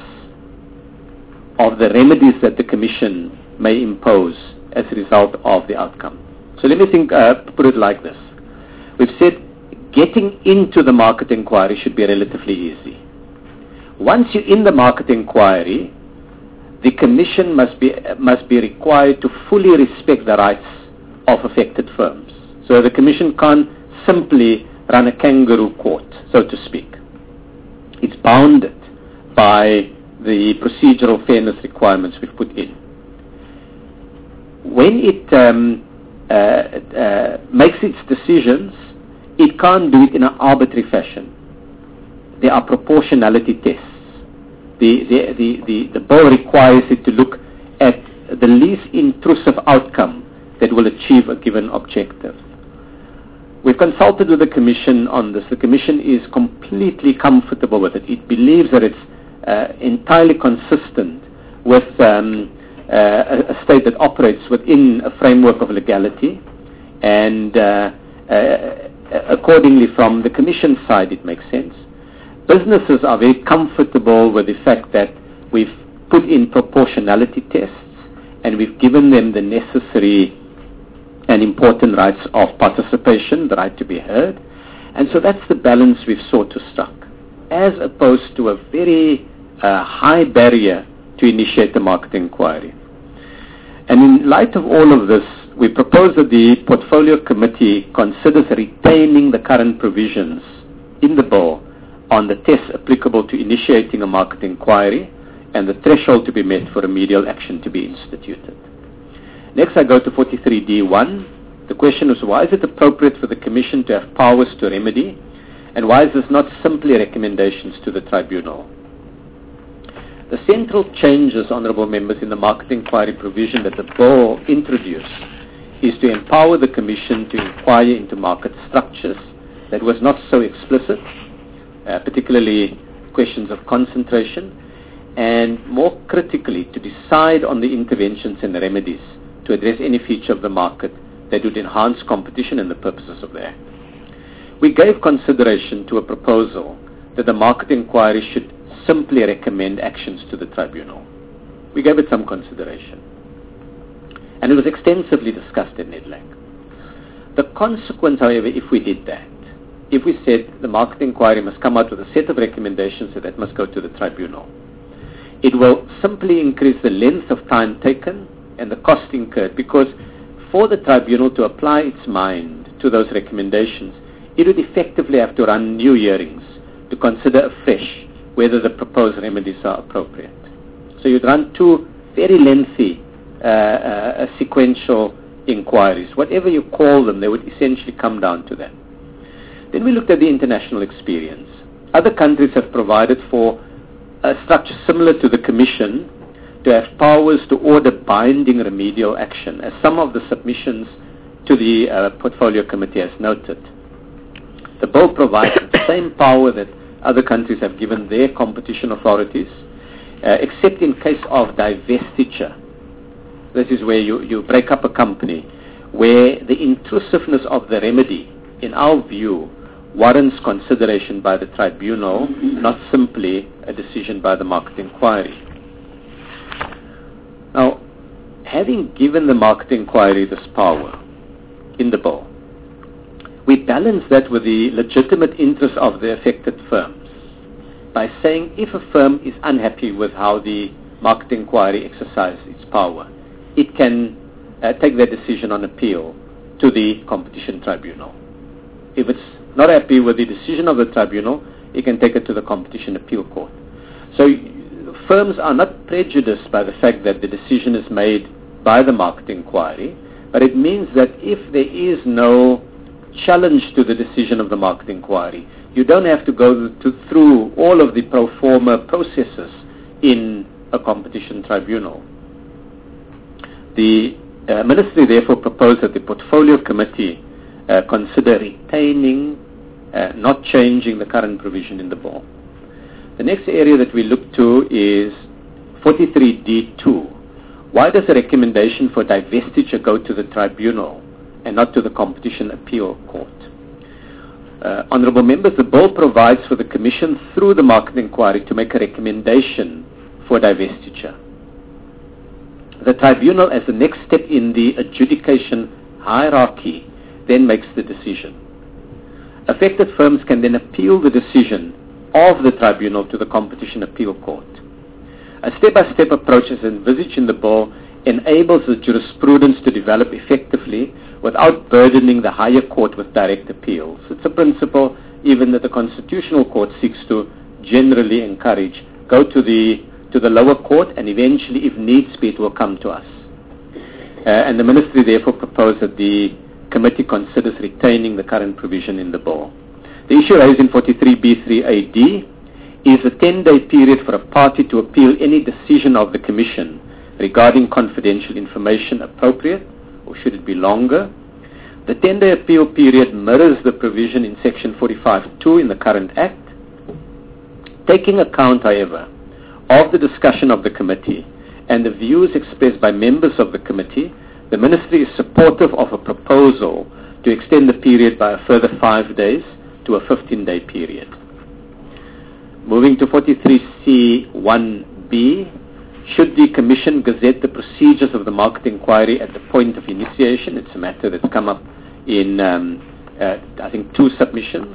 of the remedies that the Commission may impose as a result of the outcome. So let me put it like this. We've said getting into the market inquiry should be relatively easy. Once you're in the market inquiry, the Commission must be required to fully respect the rights of affected firms. So the Commission can't simply run a kangaroo court, so to speak. It's bounded by the procedural fairness requirements we've put in. When it makes its decisions, it can't do it in an arbitrary fashion. There are proportionality tests. The bill requires it to look at the least intrusive outcome that will achieve a given objective. We've consulted with the Commission on this. The Commission is completely comfortable with it. It believes that it's entirely consistent with a state that operates within a framework of legality, and accordingly from the Commission side it makes sense. Businesses are very comfortable with the fact that we've put in proportionality tests and we've given them the necessary and important rights of participation, the right to be heard. And so that's the balance we've sought to strike, as opposed to a very high barrier to initiate the market inquiry. And in light of all of this, we propose that the Portfolio Committee considers retaining the current provisions in the bill on the tests applicable to initiating a market inquiry and the threshold to be met for remedial action to be instituted. Next, I go to 43D1. The question is, why is it appropriate for the Commission to have powers to remedy, and why is this not simply recommendations to the Tribunal? The central changes, honourable members, in the market inquiry provision that the bill introduced is to empower the Commission to inquire into market structures that was not so explicit, particularly questions of concentration, and more critically, to decide on the interventions and the remedies to address any feature of the market that would enhance competition and the purposes of the Act. We gave consideration to a proposal that the market inquiry should simply recommend actions to the Tribunal. We gave it some consideration. And it was extensively discussed at NEDLAC. The consequence, however, if we did that, if we said the market inquiry must come out with a set of recommendations that must go to the Tribunal, it will simply increase the length of time taken and the cost incurred, because for the Tribunal to apply its mind to those recommendations, it would effectively have to run new hearings to consider afresh whether the proposed remedies are appropriate. So you'd run two very lengthy sequential inquiries. Whatever you call them, they would essentially come down to that. Then we looked at the international experience. Other countries have provided for a structure similar to the Commission to have powers to order binding remedial action, as some of the submissions to the Portfolio Committee has noted. The bill provides the same power that other countries have given their competition authorities, except in case of divestiture. This is where you break up a company, where the intrusiveness of the remedy, in our view, warrants consideration by the Tribunal, not simply a decision by the market inquiry. Now, having given the market inquiry this power in the bill, we balance that with the legitimate interest of the affected firms by saying if a firm is unhappy with how the market inquiry exercises its power, it can take that decision on appeal to the Competition Tribunal. If it's not happy with the decision of the Tribunal, it can take it to the Competition Appeal Court. So firms are not prejudiced by the fact that the decision is made by the market inquiry, but it means that if there is no challenge to the decision of the market inquiry, you don't have to go through all of the pro forma processes in a competition tribunal. The Ministry therefore proposed that the Portfolio Committee consider retaining, not changing the current provision in the bill. The next area that we look to is 43D2. Why does a recommendation for divestiture go to the tribunal and not to the Competition Appeal Court? Honourable members, the bill provides for the Commission through the market inquiry to make a recommendation for divestiture. The tribunal, as the next step in the adjudication hierarchy, then makes the decision. Affected firms can then appeal the decision of the tribunal to the Competition Appeal Court. A step-by-step approach is envisaged in the bill enables the jurisprudence to develop effectively without burdening the higher court with direct appeals. It's a principle even that the Constitutional Court seeks to generally encourage. Go to the lower court, and eventually, if needs be, it will come to us. And the Ministry therefore proposed that the committee considers retaining the current provision in the bill. The issue raised in 43B3AD is a 10-day period for a party to appeal any decision of the Commission regarding confidential information appropriate, or should it be longer? The 10-day appeal period mirrors the provision in Section 45(2) in the current Act. Taking account, however, of the discussion of the committee and the views expressed by members of the committee, the Ministry is supportive of a proposal to extend the period by a further 5 days to a 15-day period. Moving to 43C1B, should the Commission gazette the procedures of the market inquiry at the point of initiation? It's a matter that's come up in, I think, 2 submissions.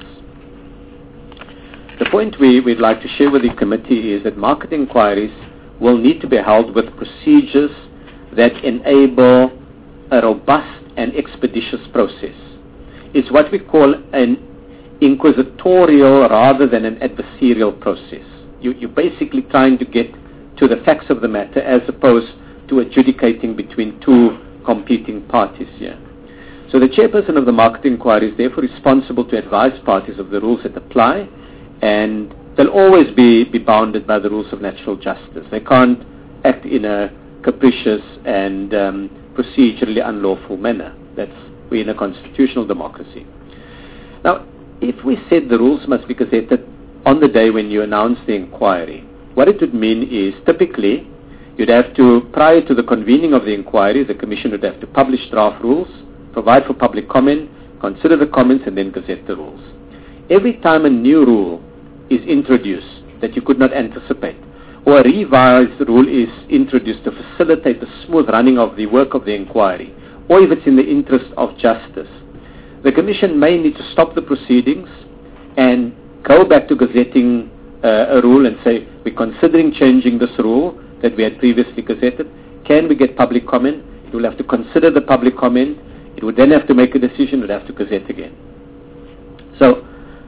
The point we'd like to share with the committee is that market inquiries will need to be held with procedures that enable a robust and expeditious process. It's what we call an inquisitorial rather than an adversarial process. You're basically trying to get to the facts of the matter as opposed to adjudicating between 2 competing parties here. So the chairperson of the market inquiry is therefore responsible to advise parties of the rules that apply, and they'll always be bounded by the rules of natural justice. They can't act in a capricious and procedurally unlawful manner. We're in a constitutional democracy. Now, if we said the rules must be gazetted on the day when you announce the inquiry, what it would mean is typically you'd have to, prior to the convening of the inquiry, the Commission would have to publish draft rules, provide for public comment, consider the comments, and then gazette the rules. Every time a new rule is introduced that you could not anticipate, or a revised rule is introduced to facilitate the smooth running of the work of the inquiry, or if it's in the interest of justice, the Commission may need to stop the proceedings and go back to gazetting a rule and say, we're considering changing this rule that we had previously gazetted. Can we get public comment? It will have to consider the public comment. It would then have to make a decision. It would have to gazette again. So,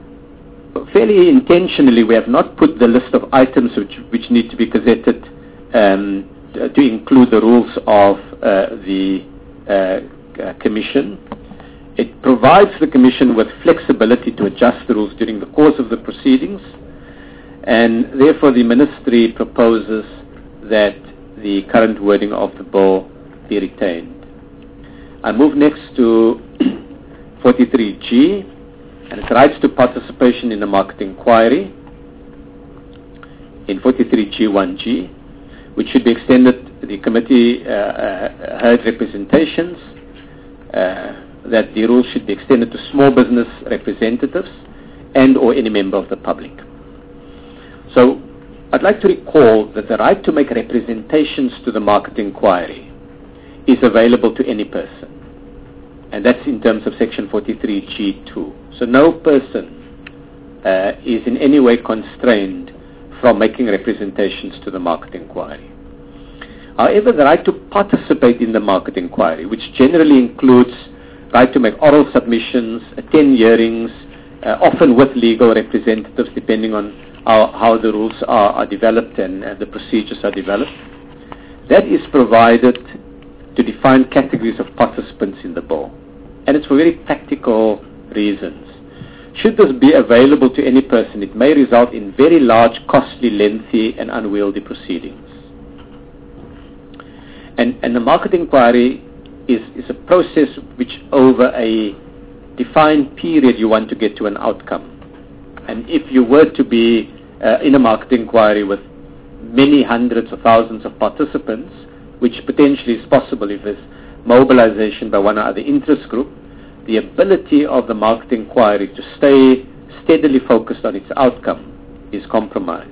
fairly intentionally, we have not put the list of items which need to be gazetted to include the rules of the Commission. It provides the Commission with flexibility to adjust the rules during the course of the proceedings, and therefore the Ministry proposes that the current wording of the bill be retained. I move next to 43G, and its rights to participation in the market inquiry in 43G1G, which should be extended. The committee heard representations that the rules should be extended to small business representatives and or any member of the public. So I'd like to recall that the right to make representations to the market inquiry is available to any person, and that's in terms of section 43G2. So no person is in any way constrained from making representations to the market inquiry. However, the right to participate in the market inquiry, which generally includes right to make oral submissions, attend hearings, often with legal representatives depending on how the rules are developed and the procedures are developed, that is provided to define categories of participants in the bill. And it's for very practical reasons. Should this be available to any person, it may result in very large, costly, lengthy, and unwieldy proceedings. And the market inquiry is a process which over a defined period you want to get to an outcome. And if you were to be in a market inquiry with many hundreds of thousands of participants, which potentially is possible if there's mobilization by one or other interest group, the ability of the market inquiry to stay steadily focused on its outcome is compromised.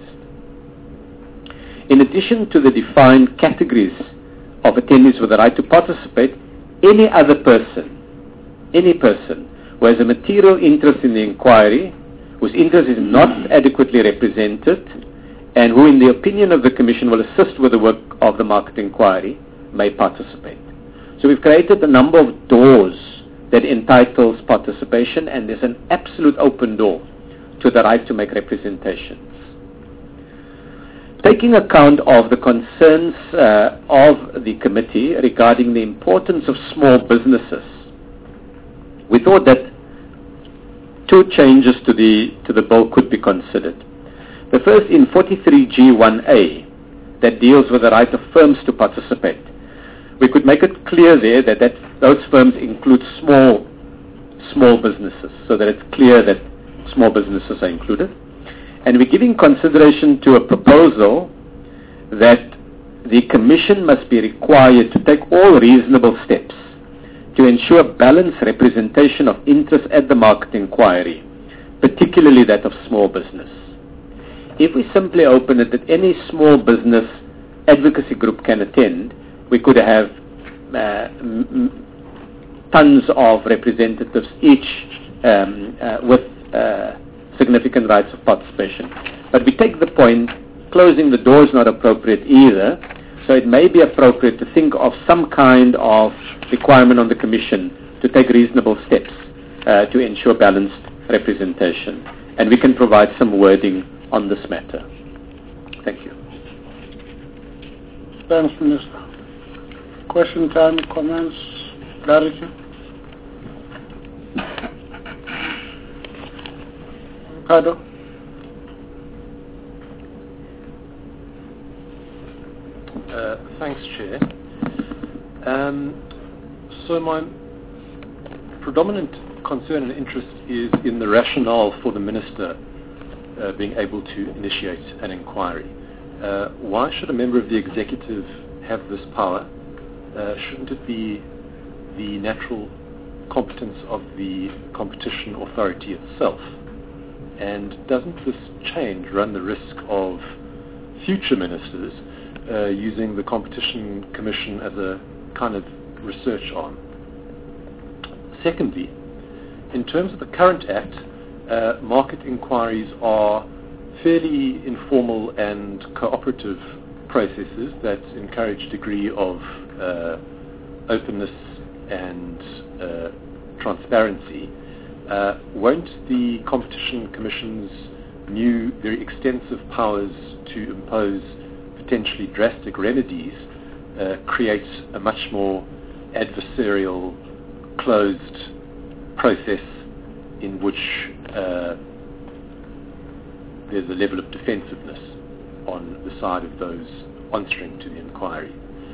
In addition to the defined categories of attendees with the right to participate, any person who has a material interest in the inquiry, whose interest is not adequately represented, and who in the opinion of the Commission will assist with the work of the market inquiry, may participate. So we've created a number of doors that entitles participation, and there's an absolute open door to the right to make representations. Taking account of the concerns of the committee regarding the importance of small businesses, we thought that two changes to the bill could be considered. The first in 43G1A, that deals with the right of firms to participate. We could make it clear there that those firms include small businesses, so that it's clear that small businesses are included. And we're giving consideration to a proposal that the Commission must be required to take all reasonable steps to ensure balanced representation of interest at the market inquiry, particularly that of small business. If we simply open it that any small business advocacy group can attend, we could have tons of representatives each with significant rights of participation. But we take the point, closing the door is not appropriate either, so it may be appropriate to think of some kind of requirement on the Commission to take reasonable steps to ensure balanced representation. And we can provide some wording on this matter. Thank you. Thanks, Minister. Question time, comments, clarity? Ricardo? Thanks, Chair. So my predominant concern and interest is in the rationale for the Minister being able to initiate an inquiry. Why should a member of the executive have this power? Shouldn't it be the natural competence of the competition authority itself? And doesn't this change run the risk of future ministers using the Competition Commission as a kind of research arm? Secondly, in terms of the current Act, market inquiries are fairly informal and cooperative processes that encourage a degree of openness and transparency. Won't the Competition Commission's new, very extensive powers to impose potentially drastic remedies create a much more adversarial, closed process in which there's a level of defensiveness on the side of those answering to the inquiry?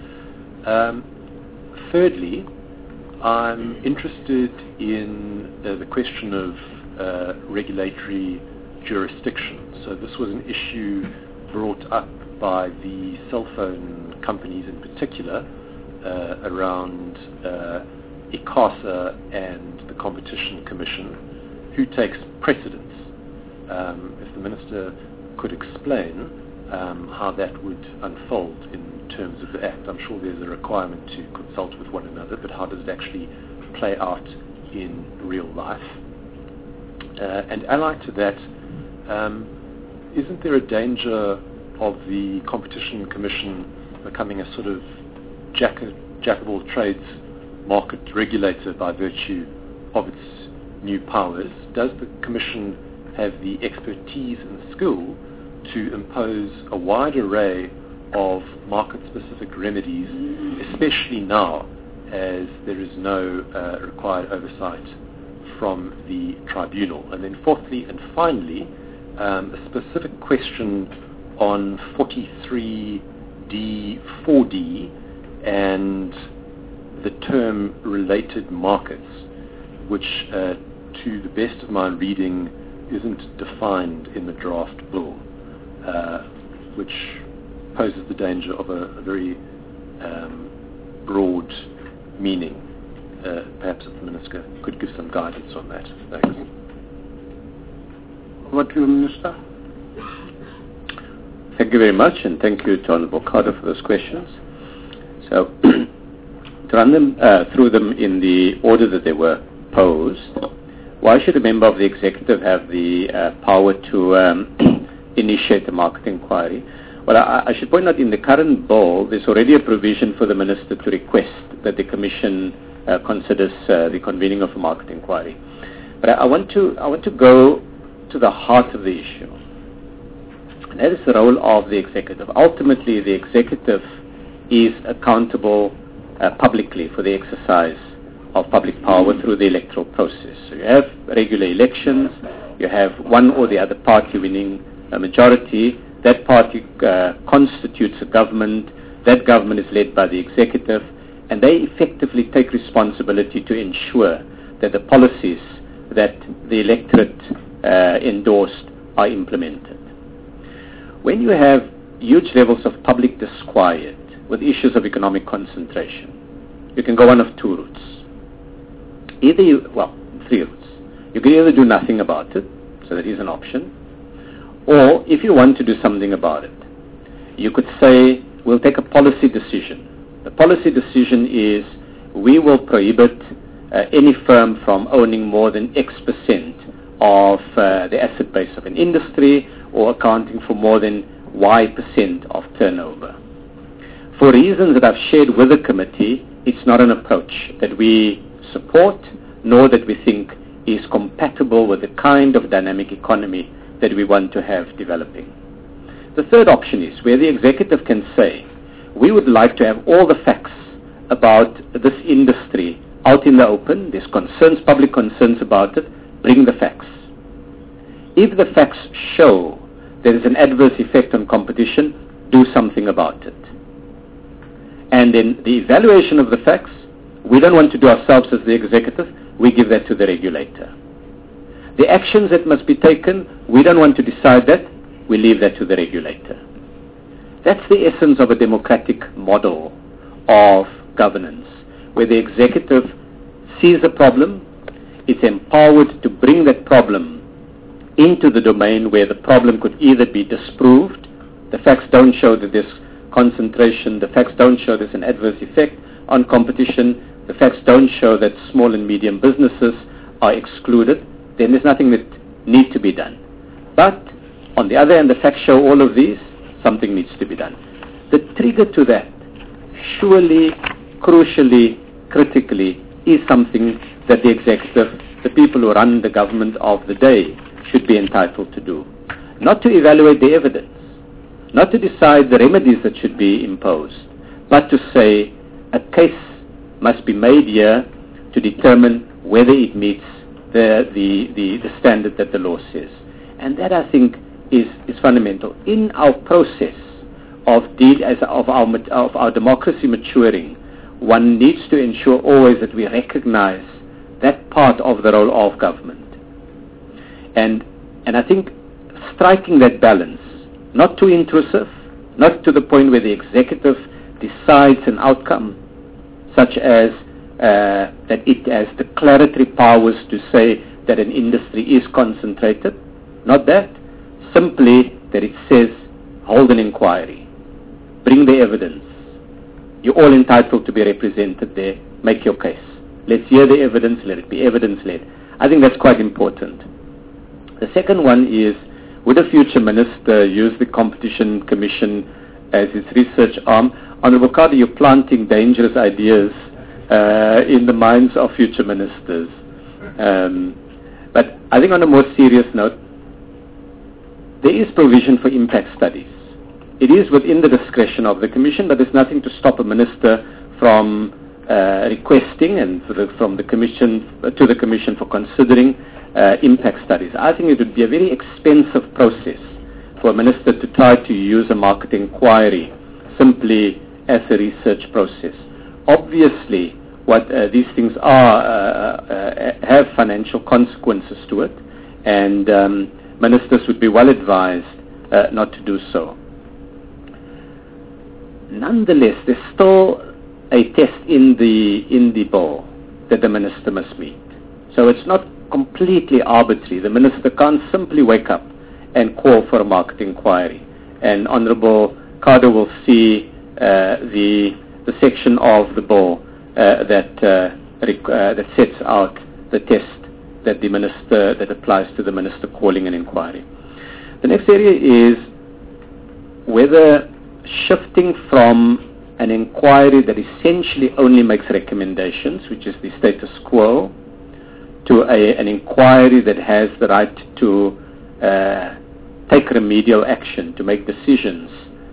Thirdly, I'm interested in the question of regulatory jurisdiction. So this was an issue brought up by the cell phone companies in particular around ICASA and the Competition Commission, who takes precedence. If the Minister could explain how that would unfold in terms of the Act. I'm sure there's a requirement to consult with one another, but how does it actually play out in real life? And allied to that, isn't there a danger of the Competition Commission becoming a sort of jack of all trades market regulator by virtue of its new powers? Does the Commission have the expertise and skill to impose a wide array of market-specific remedies, especially now as there is no required oversight from the tribunal? And then fourthly and finally, a specific question on 43D4D and the term related markets, which to the best of my reading isn't defined in the draft bill, which poses the danger of a very broad meaning. Perhaps if the Minister could give some guidance on that. Thanks. Over to you, Minister. Thank you very much, and thank you to Honourable Carter for those questions. So, to run them through them in the order that they were posed, why should a member of the executive have the power to initiate the market inquiry? Well, I should point out in the current bill, there's already a provision for the Minister to request that the Commission considers the convening of a market inquiry. But I want to go to the heart of the issue. And that is the role of the executive. Ultimately, the executive is accountable publicly for the exercise of public power through the electoral process. So you have regular elections, you have one or the other party winning a majority, that party constitutes a government, that government is led by the executive, and they effectively take responsibility to ensure that the policies that the electorate endorsed are implemented. When you have huge levels of public disquiet with issues of economic concentration, you can go one of two routes. Three routes. You can either do nothing about it, so that is an option, or if you want to do something about it, you could say, we'll take a policy decision. The policy decision is, we will prohibit any firm from owning more than X% of the asset base of an industry or accounting for more than Y% of turnover. For reasons that I've shared with the committee, it's not an approach that we support, nor that we think is compatible with the kind of dynamic economy that we want to have developing. The third option is where the executive can say, we would like to have all the facts about this industry out in the open. There's concerns, public concerns about it. Bring the facts. If the facts show there is an adverse effect on competition, do something about it. And then the evaluation of the facts, we don't want to do ourselves as the executive. We give that to the regulator. The actions that must be taken, we don't want to decide that. We leave that to the regulator. That's the essence of a democratic model of governance, where the executive sees a problem, it's empowered to bring that problem into the domain where the problem could either be disproved, the facts don't show that there's concentration, the facts don't show there's an adverse effect on competition, the facts don't show that small and medium businesses are excluded, then there's nothing that needs to be done. But on the other hand, the facts show all of these, something needs to be done. The trigger to that, surely, crucially, critically, is something that the executive, the people who run the government of the day, should be entitled to do. Not to evaluate the evidence, not to decide the remedies that should be imposed, but to say a case must be made here to determine whether it meets the standard that the law says. And that, I think, is fundamental. In our process of our democracy maturing, one needs to ensure always that we recognize that part of the role of government. And I think striking that balance, not too intrusive, not to the point where the executive decides an outcome, such as that it has declaratory powers to say that an industry is concentrated, not that, simply that it says, hold an inquiry, bring the evidence, you're all entitled to be represented there, make your case. Let's hear the evidence, let it be evidence-led. I think that's quite important. The second one is, would a future minister use the Competition Commission as its research arm? Honorable Carter, you're planting dangerous ideas in the minds of future ministers. But I think on a more serious note, there is provision for impact studies. It is within the discretion of the Commission, but there's nothing to stop a minister from requesting and from the Commission to the Commission for considering impact studies. I think it would be a very expensive process for a minister to try to use a market inquiry simply as a research process. Obviously, what these things are have financial consequences to it, and ministers would be well advised not to do so. Nonetheless, there's still a test in the bill that the minister must meet. So it's not completely arbitrary. The minister can't simply wake up and call for a market inquiry. And Honourable Carter will see the section of the bill that sets out the test that applies to the minister calling an inquiry. The next area is whether shifting from an inquiry that essentially only makes recommendations, which is the status quo, to an inquiry that has the right to take remedial action, to make decisions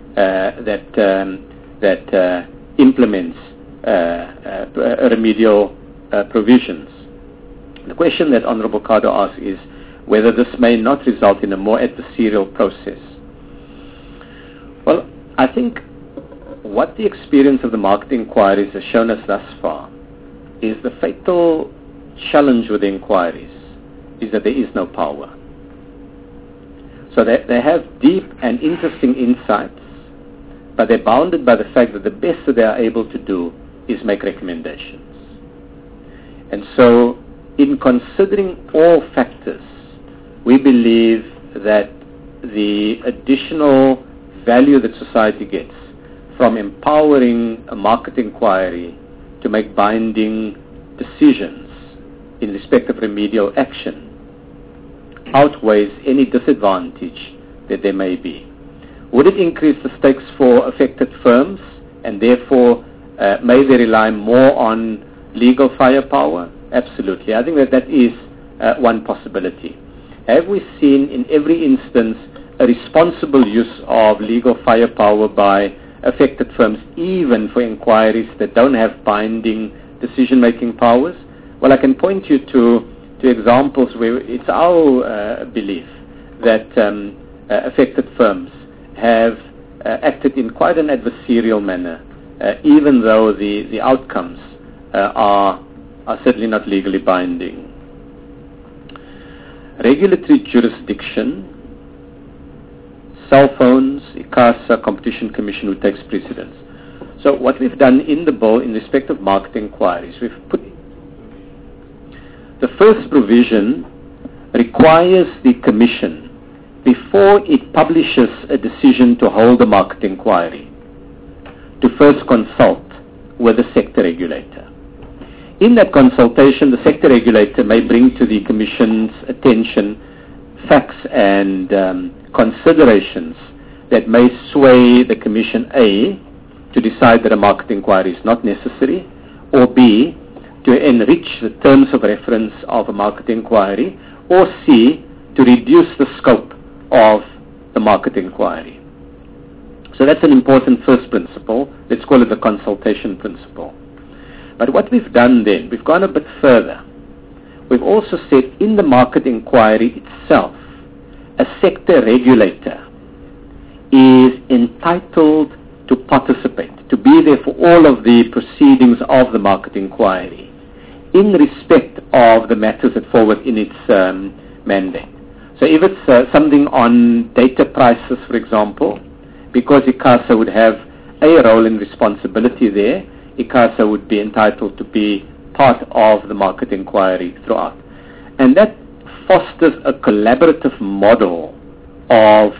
that implements remedial provisions. The question that Honorable Kado asks is whether this may not result in a more adversarial process. Well, I think what the experience of the market inquiries has shown us thus far is the fatal challenge with the inquiries is that there is no power. So they have deep and interesting insights, but they're bounded by the fact that the best that they are able to do is make recommendations. And so, in considering all factors, we believe that the additional value that society gets from empowering a market inquiry to make binding decisions in respect of remedial action outweighs any disadvantage that there may be. Would it increase the stakes for affected firms, and therefore may they rely more on legal firepower? Absolutely. I think that is one possibility. Have we seen in every instance a responsible use of legal firepower by affected firms, even for inquiries that don't have binding decision-making powers? Well, I can point you to examples where it's our belief that affected firms have acted in quite an adversarial manner, even though the outcomes are certainly not legally binding. Regulatory jurisdiction, cell phones, ICASA, Competition Commission, who takes precedence. So what we've done in the bill in respect of market inquiries, we've put the first provision requires the Commission, before it publishes a decision to hold a market inquiry, to first consult with the sector regulator. In that consultation, the sector regulator may bring to the Commission's attention facts and considerations that may sway the Commission, A, to decide that a market inquiry is not necessary, or B, to enrich the terms of reference of a market inquiry, or C, to reduce the scope of the market inquiry. So that's an important first principle. Let's call it the consultation principle. But what we've done then, we've gone a bit further. We've also said in the market inquiry itself, a sector regulator is entitled to participate, to be there for all of the proceedings of the market inquiry in respect of the matters that fall within its mandate. So if it's something on data prices, for example, because ICASA would have a role and responsibility there, ICASA would be entitled to be part of the market inquiry throughout. And that fosters a collaborative model of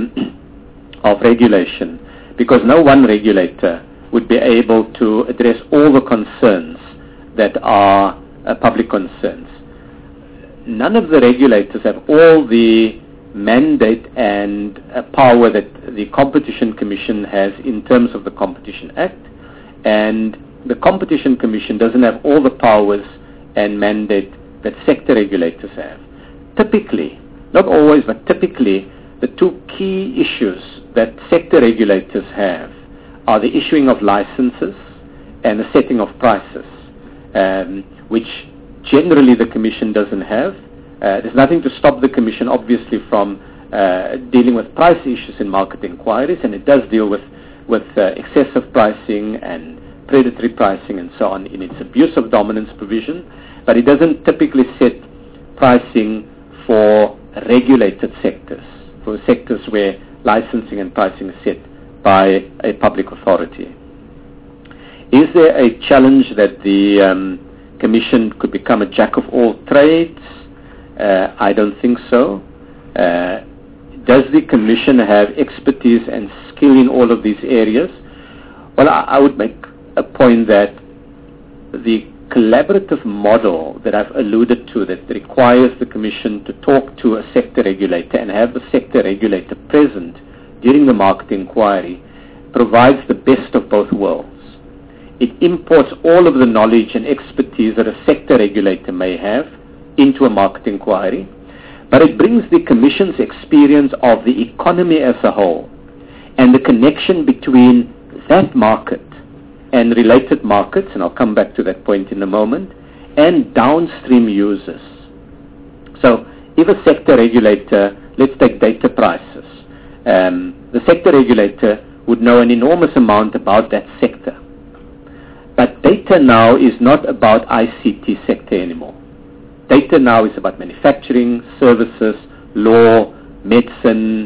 regulation, because no one regulator would be able to address all the concerns that are public concerns. None of the regulators have all the mandate and power that the Competition Commission has in terms of the Competition Act, and the Competition Commission doesn't have all the powers and mandate that sector regulators have. Typically, not always, but typically, the two key issues that sector regulators have are the issuing of licenses and the setting of prices, which generally the Commission doesn't have. There's nothing to stop the Commission, obviously, from dealing with price issues in market inquiries, and it does deal with excessive pricing and predatory pricing and so on in its abuse of dominance provision, but it doesn't typically set pricing for regulated sectors, for sectors where licensing and pricing is set by a public authority. Is there a challenge that the Commission could become a jack of all trades? I don't think so. Does the Commission have expertise and skill in all of these areas? Well, I would make a point that the collaborative model that I've alluded to, that requires the Commission to talk to a sector regulator and have the sector regulator present during the market inquiry provides the best of both worlds. It imports all of the knowledge and expertise that a sector regulator may have into a market inquiry, but it brings the Commission's experience of the economy as a whole and the connection between that market and related markets, and I'll come back to that point in a moment, and downstream users. So if a sector regulator, let's take data prices, the sector regulator would know an enormous amount about that sector. But data now is not about ICT sector anymore. Data now is about manufacturing, services, law, medicine,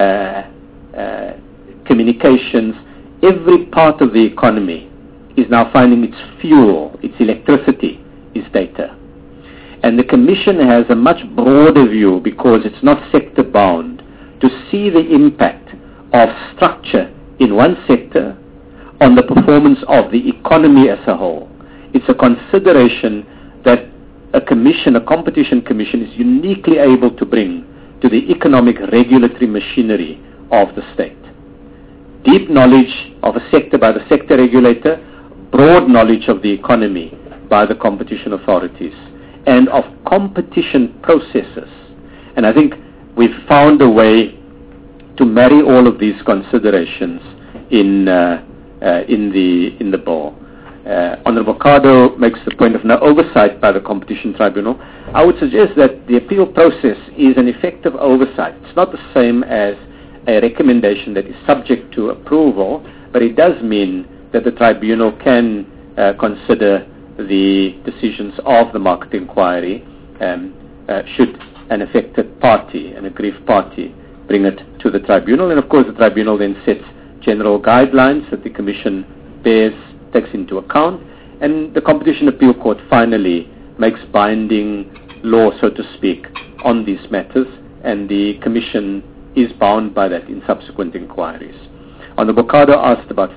communications. Every part of the economy is now finding its fuel, its electricity is data. And the Commission has a much broader view, because it's not sector bound, to see the impact of structure in one sector on the performance of the economy as a whole. It's a consideration that a competition commission is uniquely able to bring to the economic regulatory machinery of the state. Deep knowledge of a sector by the sector regulator, broad knowledge of the economy by the competition authorities, and of competition processes. And I think we've found a way to marry all of these considerations in the bill. Honorable Cardo makes the point of no oversight by the Competition Tribunal. I would suggest that the appeal process is an effective oversight. It's not the same as a recommendation that is subject to approval, but it does mean that the tribunal can consider the decisions of the market inquiry should an affected party, an aggrieved party, bring it to the tribunal. And of course the tribunal then sets general guidelines that the Commission takes into account, and the Competition Appeal Court finally makes binding law, so to speak, on these matters, and the Commission is bound by that in subsequent inquiries. Honorable Cardo asked about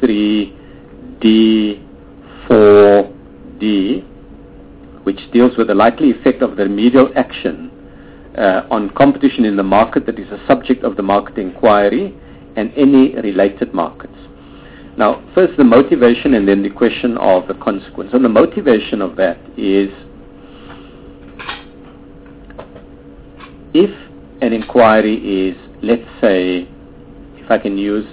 43D4D, which deals with the likely effect of the remedial action on competition in the market that is a subject of the market inquiry and any related markets. Now, first the motivation and then the question of the consequence. And the motivation of that is, if an inquiry is, let's say, if I can use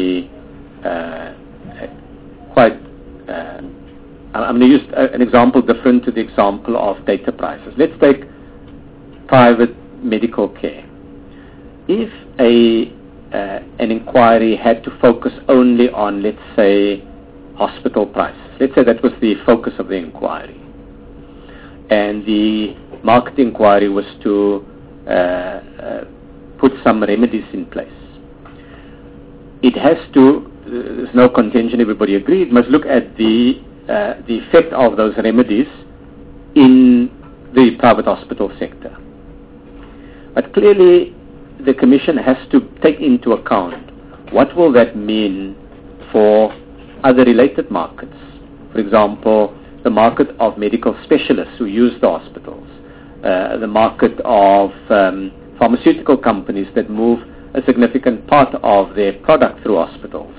I'm going to use an example different to the example of data prices. Let's take private medical care. If an inquiry had to focus only on, let's say, hospital prices. Let's say that was the focus of the inquiry. And the market inquiry was to put some remedies in place. It has to, there's no contention, everybody agreed, must look at the effect of those remedies in the private hospital sector. But clearly, the Commission has to take into account what will that mean for other related markets. For example, the market of medical specialists who use the hospitals, the market of pharmaceutical companies that move a significant part of their product through hospitals.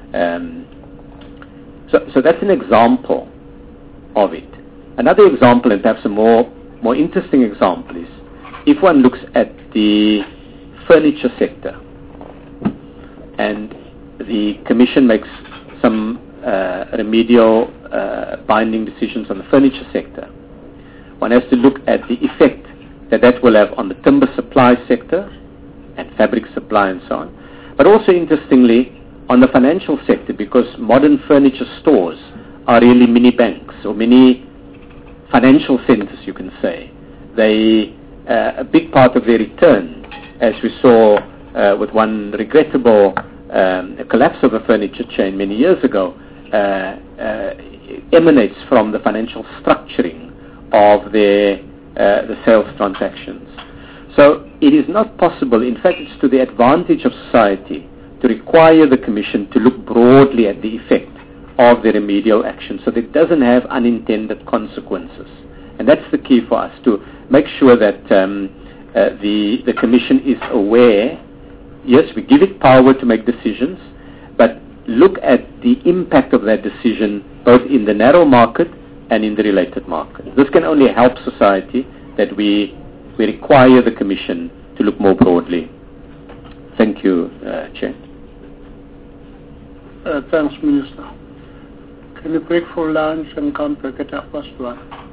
So that's an example of it. Another example, and perhaps a more interesting example, is if one looks at the furniture sector, and the Commission makes some remedial binding decisions on the furniture sector, one has to look at the effect that will have on the timber supply sector and fabric supply and so on. But also, interestingly, on the financial sector, because modern furniture stores are really mini banks or mini financial centers, you can say. A big part of their return, as we saw with one regrettable collapse of a furniture chain many years ago, emanates from the financial structuring of the sales transactions. So it is not possible, in fact it's to the advantage of society, to require the Commission to look broadly at the effect of the remedial action so that it doesn't have unintended consequences. And that's the key for us, to make sure that the Commission is aware yes, we give it power to make decisions, but look at the impact of that decision both in the narrow market and in the related market. This can only help society, that we require the Commission to look more broadly. Thank you, Chair. Thanks, Minister. Can you break for lunch and come back at 1:30?